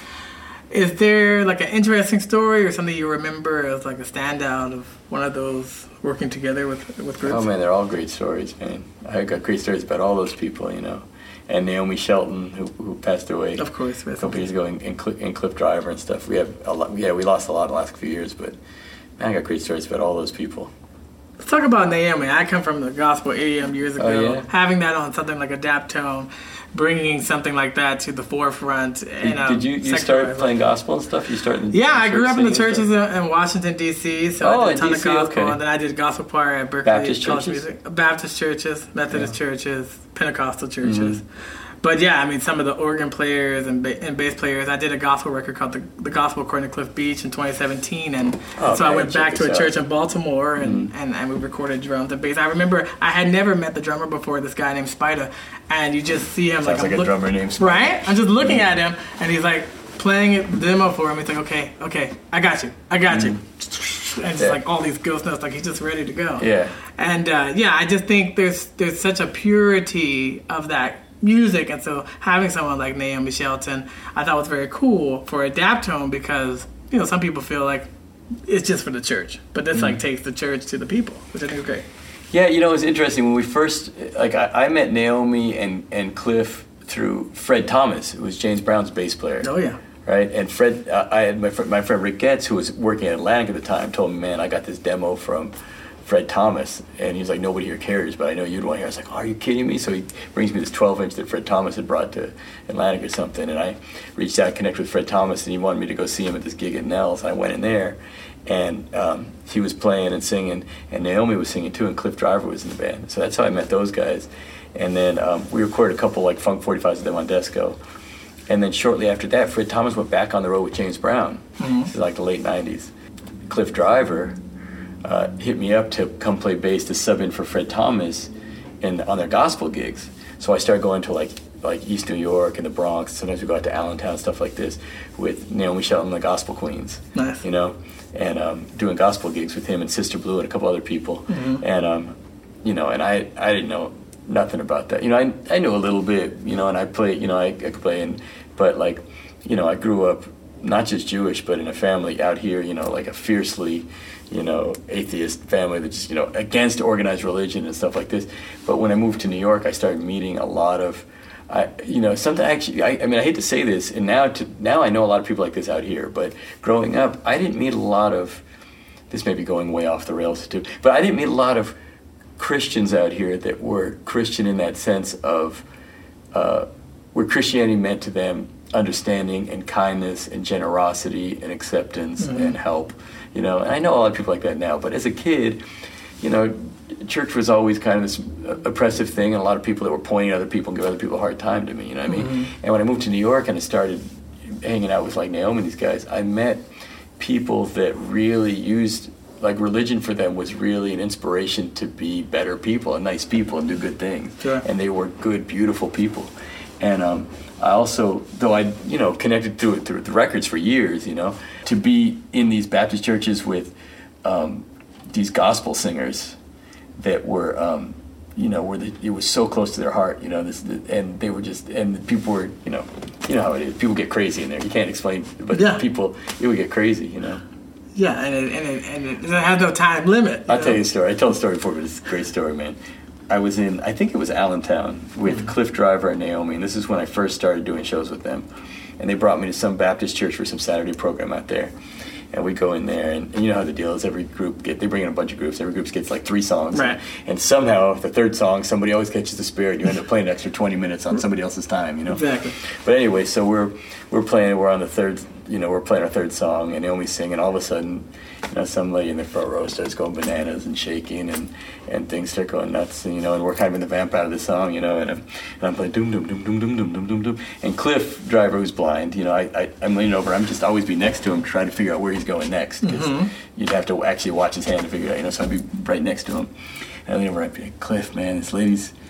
Is there like an interesting story or something you remember as like a standout of one of those working together with with groups? Oh man, they're all great stories, man. I got great stories about all those people, you know. And Naomi Shelton, who, who passed away Of course, a couple years ago, and, and, Cl- and Cliff Driver and stuff. We have a lot. Yeah, we lost a lot in the last few years, but man, I got great stories about all those people. Let's talk about Naomi. I come from the gospel A M years ago. Oh, yeah? Having that on something like a Daptone, bringing something like that to the forefront. In a Did you, you secularized start playing gospel and stuff? You started. Yeah, I grew up in the church churches singing in in Washington, D C, so Oh, I did a in ton D of C, gospel, okay. and then I did gospel choir at Berkeley Baptist College churches? Music. Baptist churches, Methodist Yeah. churches, Pentecostal churches. Mm-hmm. But yeah, I mean, some of the organ players and, ba- and bass players. I did a gospel record called The, the Gospel According to Cliff Beach in twenty seventeen, and Oh, so I man, went back check to a this church out. in Baltimore, and, Mm-hmm. and, and we recorded drums and bass. I remember I had never met the drummer before, this guy named Spider, and you just see him Sounds like, like I'm a look- drummer named Spider. Right? I'm just looking at him, and he's like playing it, the demo for him. He's like, okay, okay, I got you, I got you. And just Yeah. like all these ghost notes, like he's just ready to go. Yeah. And uh, yeah, I just think there's there's such a purity of that music, and so having someone like Naomi Shelton, I thought was very cool for a Daptone, because you know some people feel like it's just for the church, but this like takes the church to the people, which I think is great. Yeah, you know, it was interesting when we first, like, I, I met Naomi and, and Cliff through Fred Thomas, who was James Brown's bass player. Oh yeah. Right, and Fred, uh, I had my friend, my friend Rick Getz, who was working at Atlantic at the time, told me, man, I got this demo from Fred Thomas, and he's like, nobody here cares, but I know you'd want to hear. I was like, oh, are you kidding me? So he brings me this twelve inch that Fred Thomas had brought to Atlantic or something, and I reached out, connected with Fred Thomas, and he wanted me to go see him at this gig at Nell's. I went in there, and um, he was playing and singing, and Naomi was singing too, and Cliff Driver was in the band. So that's how I met those guys. And then um, we recorded a couple like funk forty-fives with them on Desco. And then shortly after that, Fred Thomas went back on the road with James Brown. Mm-hmm. This is like the late nineties. Cliff Driver uh, hit me up to come play bass to sub in for Fred Thomas in, on their gospel gigs. So I started going to like like East New York and the Bronx. Sometimes we go out to Allentown, stuff like this, with Naomi Shelton, the Gospel Queens. Nice. You know, and um, doing gospel gigs with him and Sister Blue and a couple other people. Mm-hmm. And um, you know, and I I didn't know nothing about that. You know, I I knew a little bit. You know, and I play. You know, I, I could play, and but like, you know, I grew up not just Jewish, but in a family out here. You know, like a fiercely, you know, atheist family that's just, you know, against organized religion and stuff like this. But when I moved to New York, I started meeting a lot of. I, you know, something actually, I, I mean, I hate to say this, and now to now I know a lot of people like this out here, but growing up, I didn't meet a lot of, this may be going way off the rails too, but I didn't meet a lot of Christians out here that were Christian in that sense of, uh, where Christianity meant to them understanding and kindness and generosity and acceptance Mm-hmm. and help, you know, and I know a lot of people like that now, but as a kid, you know, church was always kind of this oppressive thing, and a lot of people that were pointing at other people and giving other people a hard time to me, you know what I mean? Mm-hmm. And when I moved to New York and I started hanging out with like Naomi and these guys, I met people that really used, like religion for them was really an inspiration to be better people and nice people and do good things. Sure. And they were good, beautiful people. And um, I also, though I, you know, connected to it through the records for years, you know, to be in these Baptist churches with um, these gospel singers that were, um, you know, where the, it was so close to their heart, you know, this, the, and they were just, and the people were, you know, you know how it is. People get crazy in there. You can't explain, but Yeah. people, it would get crazy, you know. Yeah, and it, and it, and it doesn't have no time limit. I'll know? tell you a story. I told the story before, but it's a great story, man. I was in, I think it was Allentown with Mm-hmm. Cliff Driver and Naomi, and this is when I first started doing shows with them. And they brought me to some Baptist church for some Saturday program out there. And we go in there, and, and you know how the deal is. Every group, get they bring in a bunch of groups. Every group gets like three songs. Right. And, and somehow, the third song, somebody always catches the spirit, and you end up playing an extra twenty minutes on somebody else's time, you know? Exactly. But anyway, so we're we're playing, we're on the third, you know, we're playing our third song, and Naomi's singing. All of a sudden, you know, some lady in the front row starts going bananas and shaking, and, and things start going nuts, and, you know, and we're kind of in the vamp out of the song, you know, and I'm, and I'm playing doom, doom, doom, doom, doom, doom, doom, doom, doom. And Cliff Driver, who's blind, you know, I, I, I'm leaning over, I'm just always be next to him trying to figure out where he's going next, because Mhm. you'd have to actually watch his hand to figure it out, you know, so I'd be right next to him. And I lean over, I'd be like, Cliff, man, this lady's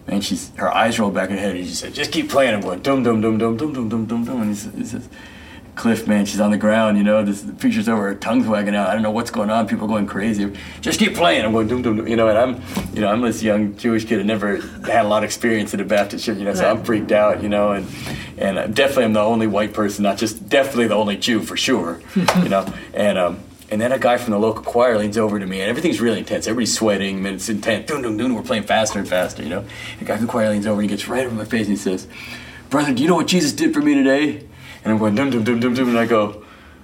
and she's her eyes roll back in her head, and she said, "Just keep playing." I'm going dum dum dum dum dum dum dum dum dum, and he says, "Cliff, man, she's on the ground, you know, this, the preacher's over, her tongue's wagging out. I don't know what's going on. People are going crazy. Just keep playing." I'm going dum dum dum, you know, and I'm, you know, I'm this young Jewish kid who never had a lot of experience in a Baptist church, you know, so I'm freaked out, you know, and and definitely I'm the only white person, not just definitely the only Jew for sure, you know, and um. And then a guy from the local choir leans over to me, and everything's really intense. Everybody's sweating, and it's intense. Dun, dun, dun, we're playing faster and faster, you know. The guy from the choir leans over, and he gets right over my face, and he says, "Brother, do you know what Jesus did for me today?" And I'm going, dum, dum, dum, dum, dum, and I go,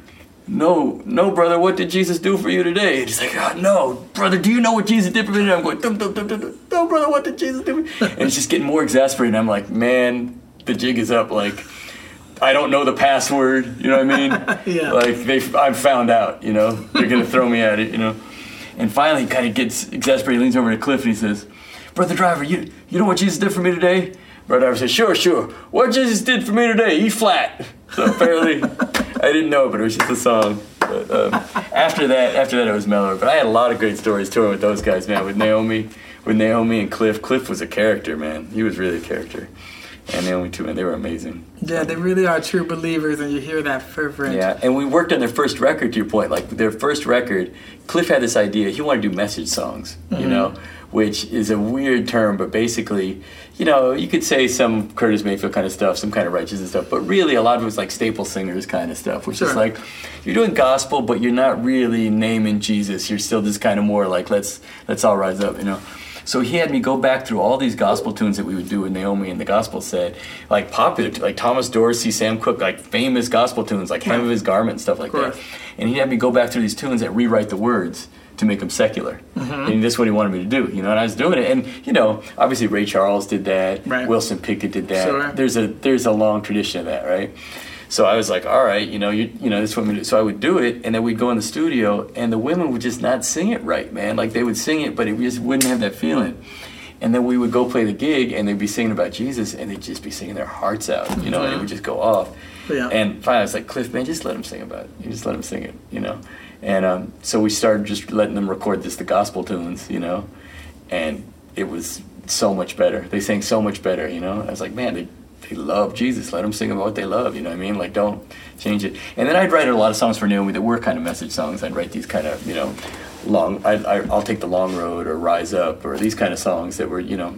no, no, brother, what did Jesus do for you today? And he's like, oh, no, brother, do you know what Jesus did for me today? I'm going, dum, dum, dum, dum, dum, no, brother, what did Jesus do for me? And it's just getting more exasperated, and I'm like, man, the jig is up, like, I don't know the password, you know what I mean? Yeah. Like, they, I've found out, you know? They're going to throw me at it, you know? And finally, he kind of gets exasperated, leans over to Cliff, and he says, "Brother Driver, you you know what Jesus did for me today?" Brother Driver says, "Sure, sure. What Jesus did for me today, E flat." So apparently, I didn't know, but it was just a song. But um, after that, after that, it was mellower. But I had a lot of great stories touring with those guys, man, with Naomi, with Naomi and Cliff. Cliff was a character, man. He was really a character. And Naomi too, man, they were amazing. Yeah, they really are true believers, and you hear that fervent. Yeah, and we worked on their first record, to your point. Like, their first record, Cliff had this idea. He wanted to do message songs, mm-hmm. you know, which is a weird term, but basically, you know, you could say some Curtis Mayfield kind of stuff, some kind of righteousness stuff, but really a lot of it was like Staple Singers kind of stuff, which sure. is like, you're doing gospel, but you're not really naming Jesus. You're still just kind of more like, let's let's all rise up, you know. So he had me go back through all these gospel tunes that we would do with Naomi in the gospel set, like popular, like Thomas Dorsey, Sam Cooke, like famous gospel tunes, like Hem of His Garment, stuff like that. And he had me go back through these tunes and rewrite the words to make them secular. Mm-hmm. And that's what he wanted me to do, you know, and I was doing it. And, you know, obviously Ray Charles did that, right. Wilson Pickett did that. Sure. There's a there's a long tradition of that, right? So I was like, all right, you know, you you know, this is what we do. So I would do it, and then we'd go in the studio, and the women would just not sing it right, man. Like, they would sing it, but it just wouldn't have that feeling. And then we would go play the gig, and they'd be singing about Jesus, and they'd just be singing their hearts out, you know, mm-hmm. and it would just go off. Yeah. And finally I was like, Cliff, man, just let them sing about it. You just let them sing it, you know. And um, so we started just letting them record just the gospel tunes, you know, and it was so much better. They sang so much better, you know. I was like, man, they they love Jesus. Let them sing about what they love, you know what I mean? Like, don't change it. And then I'd write a lot of songs for Naomi that were kind of message songs. I'd write these kind of, you know, long, I, I, I'll Take the Long Road or Rise Up or these kind of songs that were, you know,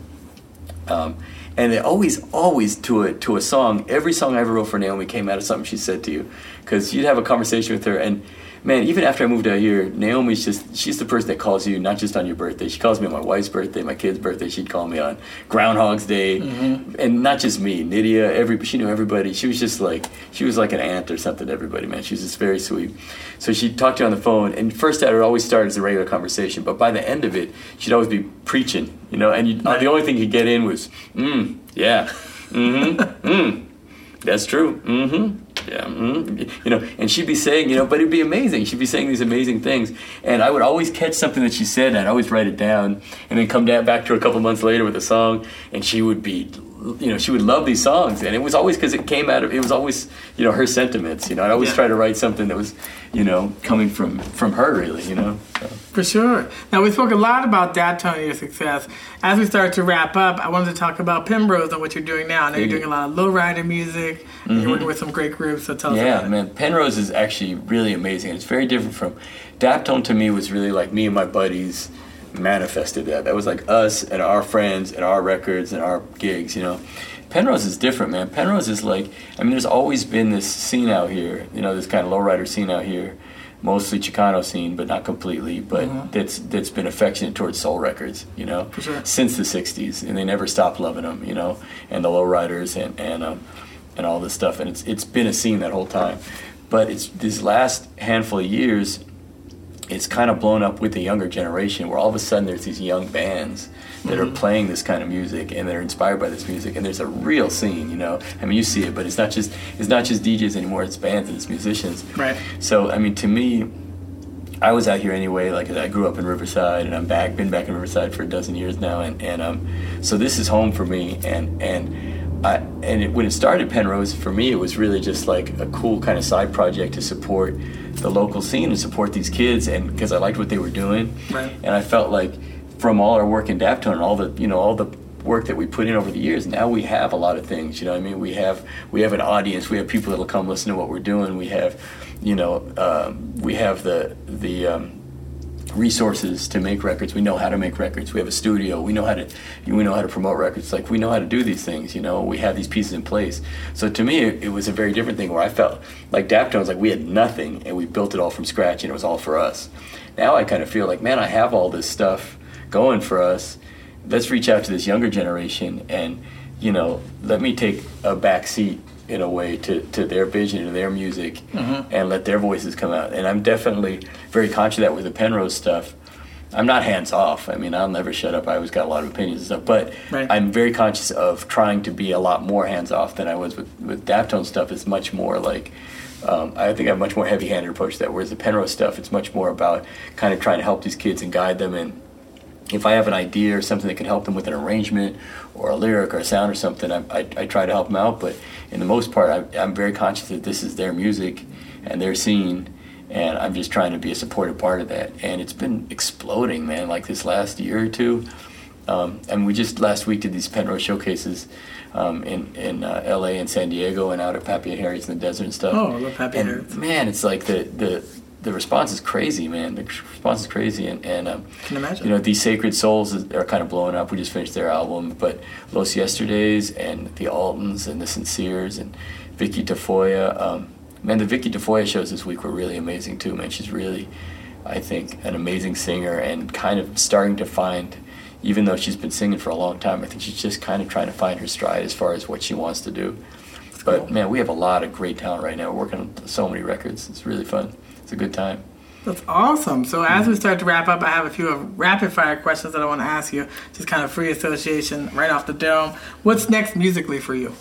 um, and they always, always to a to a song, every song I ever wrote for Naomi came out of something she said to you. Because you'd have a conversation with her, and man, even after I moved out here, Naomi's just, she's the person that calls you, not just on your birthday. She calls me on my wife's birthday, my kid's birthday. She'd call me on Groundhog's Day. Mm-hmm. And not just me, Nydia, every, she knew everybody. She was just like, she was like an aunt or something to everybody, man. She was just very sweet. So she'd talk to you on the phone, and first that would always start as a regular conversation, but by the end of it, she'd always be preaching, you know, and right. the only thing you'd get in was, mm, yeah, mm-hmm, mm, that's true, mm-hmm. Yeah, mm-hmm. you know, and she'd be saying, you know, but it'd be amazing. She'd be saying these amazing things, and I would always catch something that she said, and I'd always write it down, and then come down back to her a couple months later with a song, and she would be, you know, she would love these songs, and it was always because it came out of, it was always, you know, her sentiments. You know, I'd always yeah. try to write something that was, you know, coming from from her, really. You know. So. For sure. Now, we spoke a lot about Daptone and your success. As we start to wrap up, I wanted to talk about Penrose and what you're doing now. I know you're doing a lot of lowrider music, and mm-hmm. you're working with some great groups, so tell us yeah, about it. Yeah, man, Penrose is actually really amazing. It's very different from, Daptone to me was really like me and my buddies manifested that. That was like us and our friends and our records and our gigs, you know. Penrose is different, man. Penrose is like, I mean, there's always been this scene out here, you know, this kind of lowrider scene out here, mostly Chicano scene, but not completely, but mm-hmm. that's that's been affectionate towards soul records, you know, For sure. since the sixties, and they never stopped loving them, you know, and the lowriders and and um, and all this stuff, and it's it's been a scene that whole time, but it's this last handful of years, it's kind of blown up with the younger generation, where all of a sudden there's these young bands that mm-hmm. are playing this kind of music, and they're inspired by this music, and there's a real scene, you know. I mean, you see it, but it's not just it's not just D Js anymore. It's bands and it's musicians. Right. So, I mean, to me, I was out here anyway. Like, I grew up in Riverside, and I'm back, been back in Riverside for a dozen years now, and and um, so this is home for me, and and I and it, when it started Penrose, for me, it was really just like a cool kind of side project to support the local scene and support these kids, and because I liked what they were doing, right. and I felt like, from all our work in Daptone and all the, you know, all the work that we put in over the years, now we have a lot of things. You know what I mean? We have we have an audience. We have people that'll come listen to what we're doing. We have, you know, um, we have the the um, resources to make records. We know how to make records. We have a studio. We know how to we know how to promote records. Like, we know how to do these things. You know, we have these pieces in place. So to me, it, it was a very different thing where I felt like Daptones, like we had nothing and we built it all from scratch and it was all for us. Now I kind of feel like, man, I have all this stuff going for us. Let's reach out to this younger generation and, you know, let me take a back seat in a way to, to their vision and their music, mm-hmm. and let their voices come out. And I'm definitely very conscious of that with the Penrose stuff. I'm not hands off. I mean, I'll never shut up. I always got a lot of opinions and stuff. But right. I'm very conscious of trying to be a lot more hands off than I was with, with Daptone stuff. It's much more like, um, I think I have a much more heavy-handed approach to that. Whereas the Penrose stuff, it's much more about kind of trying to help these kids and guide them. And if I have an idea or something that can help them with an arrangement or a lyric or a sound or something, I, I, I try to help them out. But in the most part, I, I'm very conscious that this is their music and their scene, and I'm just trying to be a supportive part of that. And it's been exploding, man, like this last year or two. Um, and we just last week did these Penrose showcases um, in, in uh, L A and San Diego and out at Pappy and Harriet's in the desert and stuff. Oh, I love Pappy and Harriet's. Man, it's like the... the the response is crazy, man. The response is crazy, and, and um, can imagine. You know, these Sacred Souls are kind of blowing up. We just finished their album, but Los Yesterdays and the Altons and the Sinceres and Vicky Tafoya. Um, man, the Vicky Tafoya shows this week were really amazing too, man. She's really, I think, an amazing singer and kind of starting to find, even though she's been singing for a long time, I think she's just kind of trying to find her stride as far as what she wants to do. That's but cool. Man, we have a lot of great talent right now. We're working on so many records. It's really fun. It's a good time. That's awesome. So as we start to wrap up, I have a few of rapid fire questions that I want to ask you. Just kind of free association right off the dome. What's next musically for you?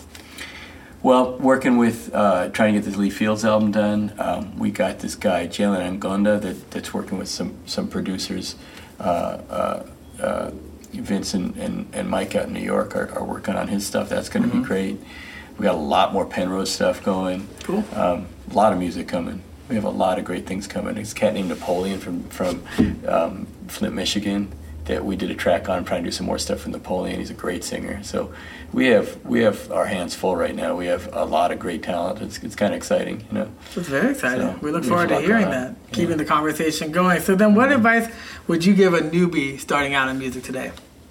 Well, working with, uh, trying to get this Lee Fields album done. Um, we got this guy, Jalen Ngonda, that, that's working with some, some producers. Uh, uh, uh, Vince and, and, and Mike out in New York are, are working on his stuff. That's going to mm-hmm. be great. We got a lot more Penrose stuff going. Cool. Um, a lot of music coming. We have a lot of great things coming. There's a cat named Napoleon from from um, Flint, Michigan, that we did a track on. I'm trying to do some more stuff from Napoleon. He's a great singer. So we have we have our hands full right now. We have a lot of great talent. It's it's kind of exciting, you know. It's very exciting. So we look forward to hearing that, yeah. Keeping the conversation going. So then, what mm-hmm. advice would you give a newbie starting out in music today?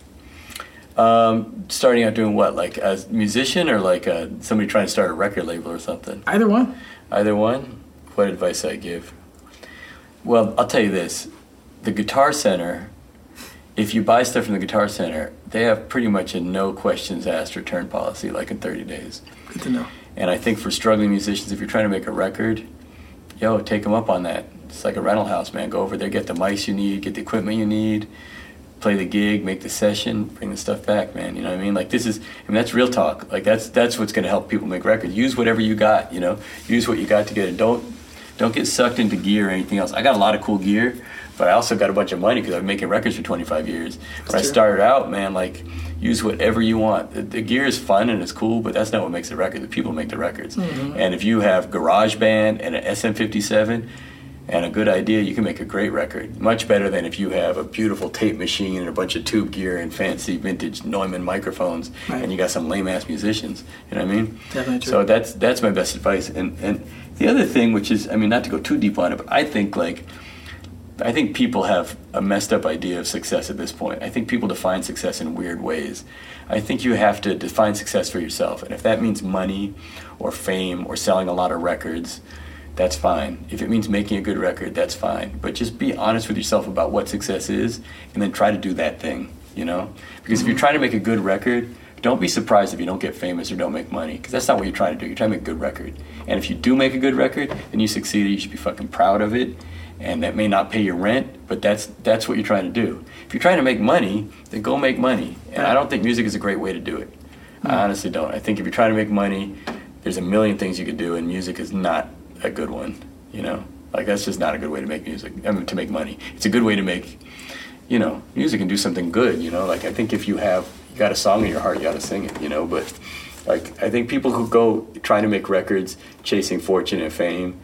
Um, starting out doing what, like as a musician or like a, somebody trying to start a record label or something? Either one. Either one. What advice I give? Well, I'll tell you this. The Guitar Center, if you buy stuff from the Guitar Center, they have pretty much a no questions asked return policy, like in thirty days. Good to know. And I think for struggling musicians, if you're trying to make a record, yo, take them up on that. It's like a rental house, man. Go over there, get the mics you need, get the equipment you need, play the gig, make the session, bring the stuff back, man. You know what I mean? Like, this is, I mean, that's real talk. Like, that's that's what's going to help people make records. Use whatever you got, you know? Use what you got to get it. Don't Don't get sucked into gear or anything else. I got a lot of cool gear, but I also got a bunch of money because I've been making records for twenty-five years. When I started out, man, like, use whatever you want. The, the gear is fun and it's cool, but that's not what makes the record. The people make the records. Mm-hmm. And if you have GarageBand and an S M fifty-seven and a good idea, you can make a great record. Much better than if you have a beautiful tape machine and a bunch of tube gear and fancy vintage Neumann microphones, right. and you got some lame-ass musicians. You know what I mean? Definitely true. So that's that's my best advice. And and the other thing, which is, I mean, not to go too deep on it, but I think like, I think people have a messed up idea of success at this point. I think people define success in weird ways. I think you have to define success for yourself. And if that means money or fame or selling a lot of records, that's fine. If it means making a good record, that's fine. But just be honest with yourself about what success is and then try to do that thing, you know? Because mm-hmm. if you're trying to make a good record, don't be surprised if you don't get famous or don't make money, because that's not what you're trying to do. You're trying to make a good record. And if you do make a good record, then you succeeded. You should be fucking proud of it. And that may not pay your rent, but that's that's what you're trying to do. If you're trying to make money, then go make money. And I don't think music is a great way to do it. Mm-hmm. I honestly don't. I think if you're trying to make money, there's a million things you could do, and music is not a good one, you know? Like, that's just not a good way to make music, I mean, to make money. It's a good way to make, you know, music and do something good, you know? Like, I think if you have, you got a song in your heart, you got to sing it, you know? But, like, I think people who go trying to make records, chasing fortune and fame,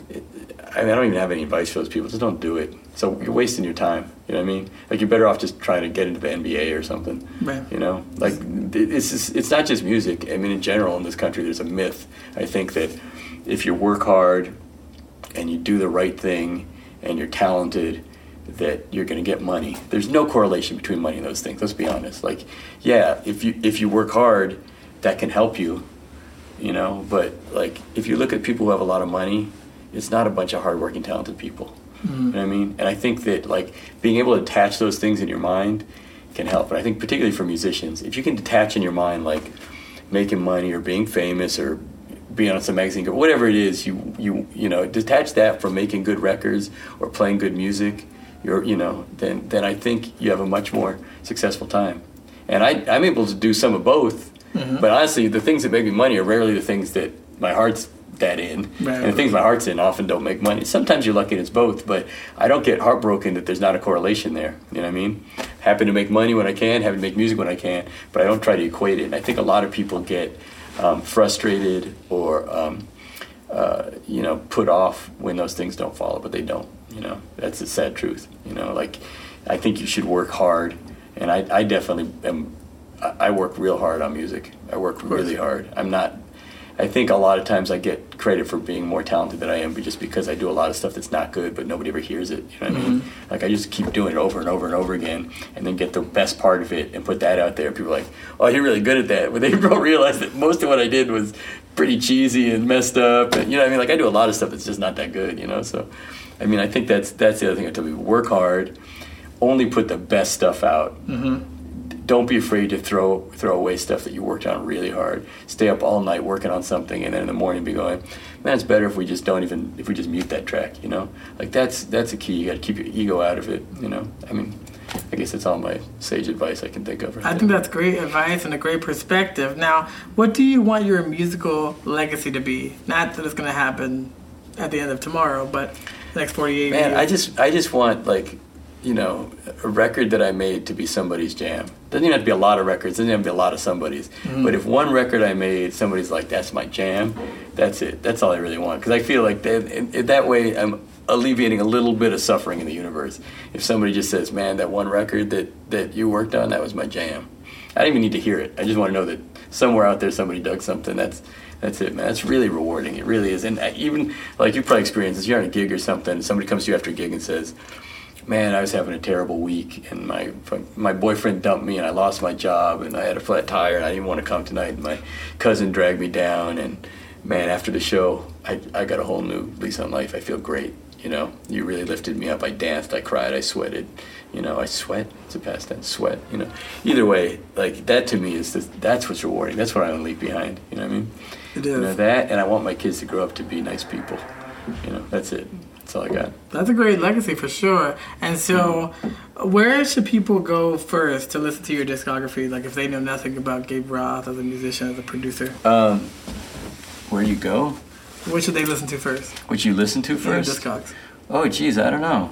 it, I mean, I don't even have any advice for those people. Just don't do it. So you're wasting your time. You know what I mean? Like, you're better off just trying to get into the N B A or something. Right. You know, like it's just, it's not just music. I mean, in general, in this country, there's a myth. I think that if you work hard and you do the right thing and you're talented, that you're going to get money. There's no correlation between money and those things. Let's be honest. Like, yeah, if you if you work hard, that can help you. You know, but like if you look at people who have a lot of money, it's not a bunch of hardworking, talented people. Mm-hmm. You know what I mean? And I think that like being able to attach those things in your mind can help. And I think particularly for musicians, if you can detach in your mind like making money or being famous or being on some magazine or whatever it is, you you you know, detach that from making good records or playing good music, you're you know, then then I think you have a much more successful time. And I I'm able to do some of both. Mm-hmm. But honestly, the things that make me money are rarely the things that my heart's that in. Right. And the things my heart's in often don't make money. Sometimes you're lucky and it's both, but I don't get heartbroken that there's not a correlation there. You know what I mean? Happy to make money when I can, happy to make music when I can, but I don't try to equate it. And I think a lot of people get um, frustrated or, um, uh, you know, put off when those things don't follow, but they don't. You know, that's the sad truth. You know, like, I think you should work hard, and I, I definitely am. I work real hard on music. I work really hard. I'm not, I think a lot of times I get credit for being more talented than I am, but just because I do a lot of stuff that's not good, but nobody ever hears it. You know what mm-hmm. I mean? Like, I just keep doing it over and over and over again, and then get the best part of it and put that out there. People are like, oh, you're really good at that. But they don't realize that most of what I did was pretty cheesy and messed up. And, you know what I mean? Like, I do a lot of stuff that's just not that good, you know? So, I mean, I think that's that's the other thing I tell people. Work hard. Only put the best stuff out. Mm-hmm. Don't be afraid to throw throw away stuff that you worked on really hard. Stay up all night working on something, and then in the morning be going, man, it's better if we just don't even if we just mute that track. You know, like that's that's a key. You got to keep your ego out of it. You know, I mean, I guess that's all my sage advice I can think of. Right I there. think that's great advice and a great perspective. Now, what do you want your musical legacy to be? Not that it's going to happen at the end of tomorrow, but the next forty-eight Man, years. I just I just want like. You know, a record that I made to be somebody's jam. Doesn't even have to be a lot of records. Doesn't have to be a lot of somebody's. Mm-hmm. But if one record I made, somebody's like, that's my jam, that's it. That's all I really want. Because I feel like that, that way I'm alleviating a little bit of suffering in the universe. If somebody just says, man, that one record that, that you worked on, that was my jam. I don't even need to hear it. I just want to know that somewhere out there somebody dug something. That's that's it, man. That's really rewarding. It really is. And even, like, you've probably experienced this. You're on a gig or something, somebody comes to you after a gig and says, man, I was having a terrible week, and my my boyfriend dumped me, and I lost my job, and I had a flat tire, and I didn't want to come tonight, and my cousin dragged me down, and man, after the show, I, I got a whole new lease on life. I feel great, you know. You really lifted me up. I danced, I cried, I sweated, you know. I sweat. It's a past tense, sweat, you know. Either way, like, that to me is just, that's what's rewarding. That's what I want to leave behind, you know what I mean? It is. You know, that, and I want my kids to grow up to be nice people, you know. That's it. That's all I got. That's a great legacy for sure. And so, where should people go first to listen to your discography? Like, if they know nothing about Gabe Roth as a musician, as a producer. Um, where do you go? What should they listen to first? What you listen to first? Yeah, Discogs. Oh, geez, I don't know.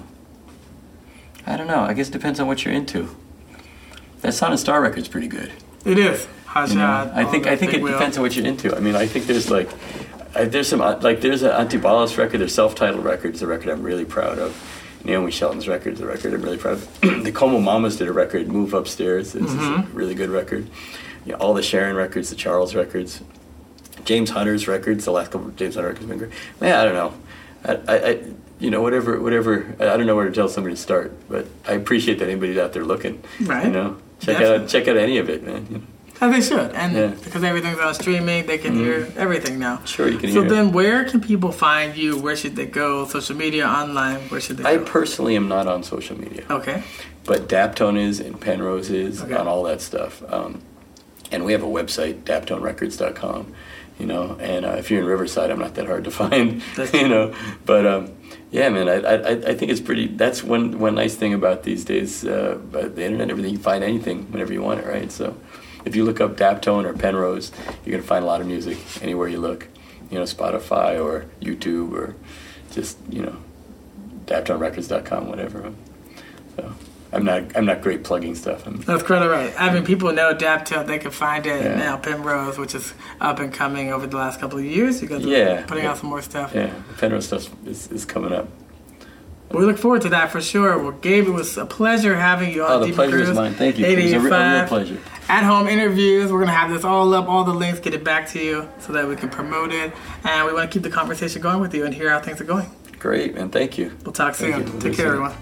I don't know. I guess it depends on what you're into. That Son and Star record's pretty good. It is. Hot you know? Shot. I think I think it wheel. depends on what you're into. I mean, I think there's like. I, there's some, like, there's an Antibalas record, their self-titled record is a record I'm really proud of. Naomi Shelton's record is a record I'm really proud of. The Como Mamas did a record, Move Upstairs. It's mm-hmm. a really good record. You know, all the Sharon records, the Charles records. James Hunter's records, the last couple of James Hunter records have been great. Man, I don't know. I, I, I you know, whatever, whatever, I don't know where to tell somebody to start, but I appreciate that anybody's out there looking. Right. You know, check Definitely. out check out any of it, man. You know? As they should, and yeah. because everything's on streaming, they can mm-hmm. hear everything now. Sure, you can so hear So then it. where can people find you? Where should they go? Social media, online, where should they I go? I personally am not on social media. Okay. But Daptone is, and Penrose is, okay. on all that stuff. Um, and we have a website, daptone records dot com, you know, and uh, if you're in Riverside, I'm not that hard to find, you know. But, um, yeah, man, I, I I think it's pretty, that's one, one nice thing about these days, uh, about the internet, everything, you can find anything whenever you want it, right? So if you look up Daptone or Penrose, you're going to find a lot of music anywhere you look. You know, Spotify or YouTube or just, you know, daptone records dot com, whatever. So I'm not I'm not great plugging stuff. I'm, That's quite all right. I mean, people know Daptone. They can find it Yeah. now. Penrose, which is up and coming over the last couple of years. You guys are Yeah, putting yeah. out some more stuff. yeah, the Penrose stuff is, is coming up. We look forward to that for sure. Well, Gabe, it was a pleasure having you on Oh, the Deeper pleasure is Grooves. mine. Thank you. It was a, re- a real pleasure. At-home interviews. We're going to have this all up, all the links, get it back to you so that we can promote it. And we want to keep the conversation going with you and hear how things are going. Great, man. Thank you. We'll talk Thank soon. you. We'll Take do care, soon. everyone.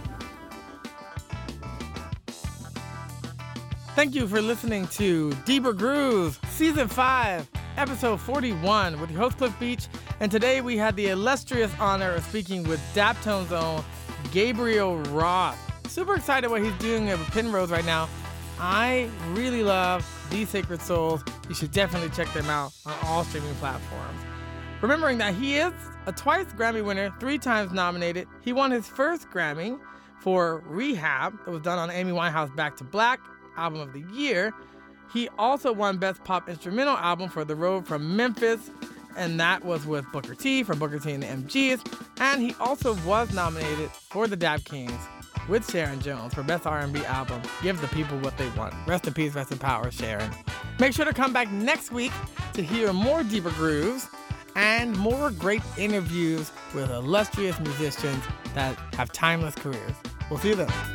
Thank you for listening to Deeper Grooves, Season five, Episode forty-one, with your host, Cliff Beach. And today we had the illustrious honor of speaking with Daptone's own Gabriel Roth. Super excited what he's doing with Penrose right now. I really love These Sacred Souls. You should definitely check them out on all streaming platforms. Remembering that he is a twice Grammy winner, three times nominated. He won his first Grammy for Rehab that was done on Amy Winehouse Back to Black, Album of the Year. He also won Best Pop Instrumental Album for The Road from Memphis, and that was with Booker T from Booker T and the M Gs. And he also was nominated for the Dap Kings with Sharon Jones for Best R and B Album. Give the people what they want. Rest in peace, rest in power, Sharon. Make sure to come back next week to hear more Deeper Grooves and more great interviews with illustrious musicians that have timeless careers. We'll see you then.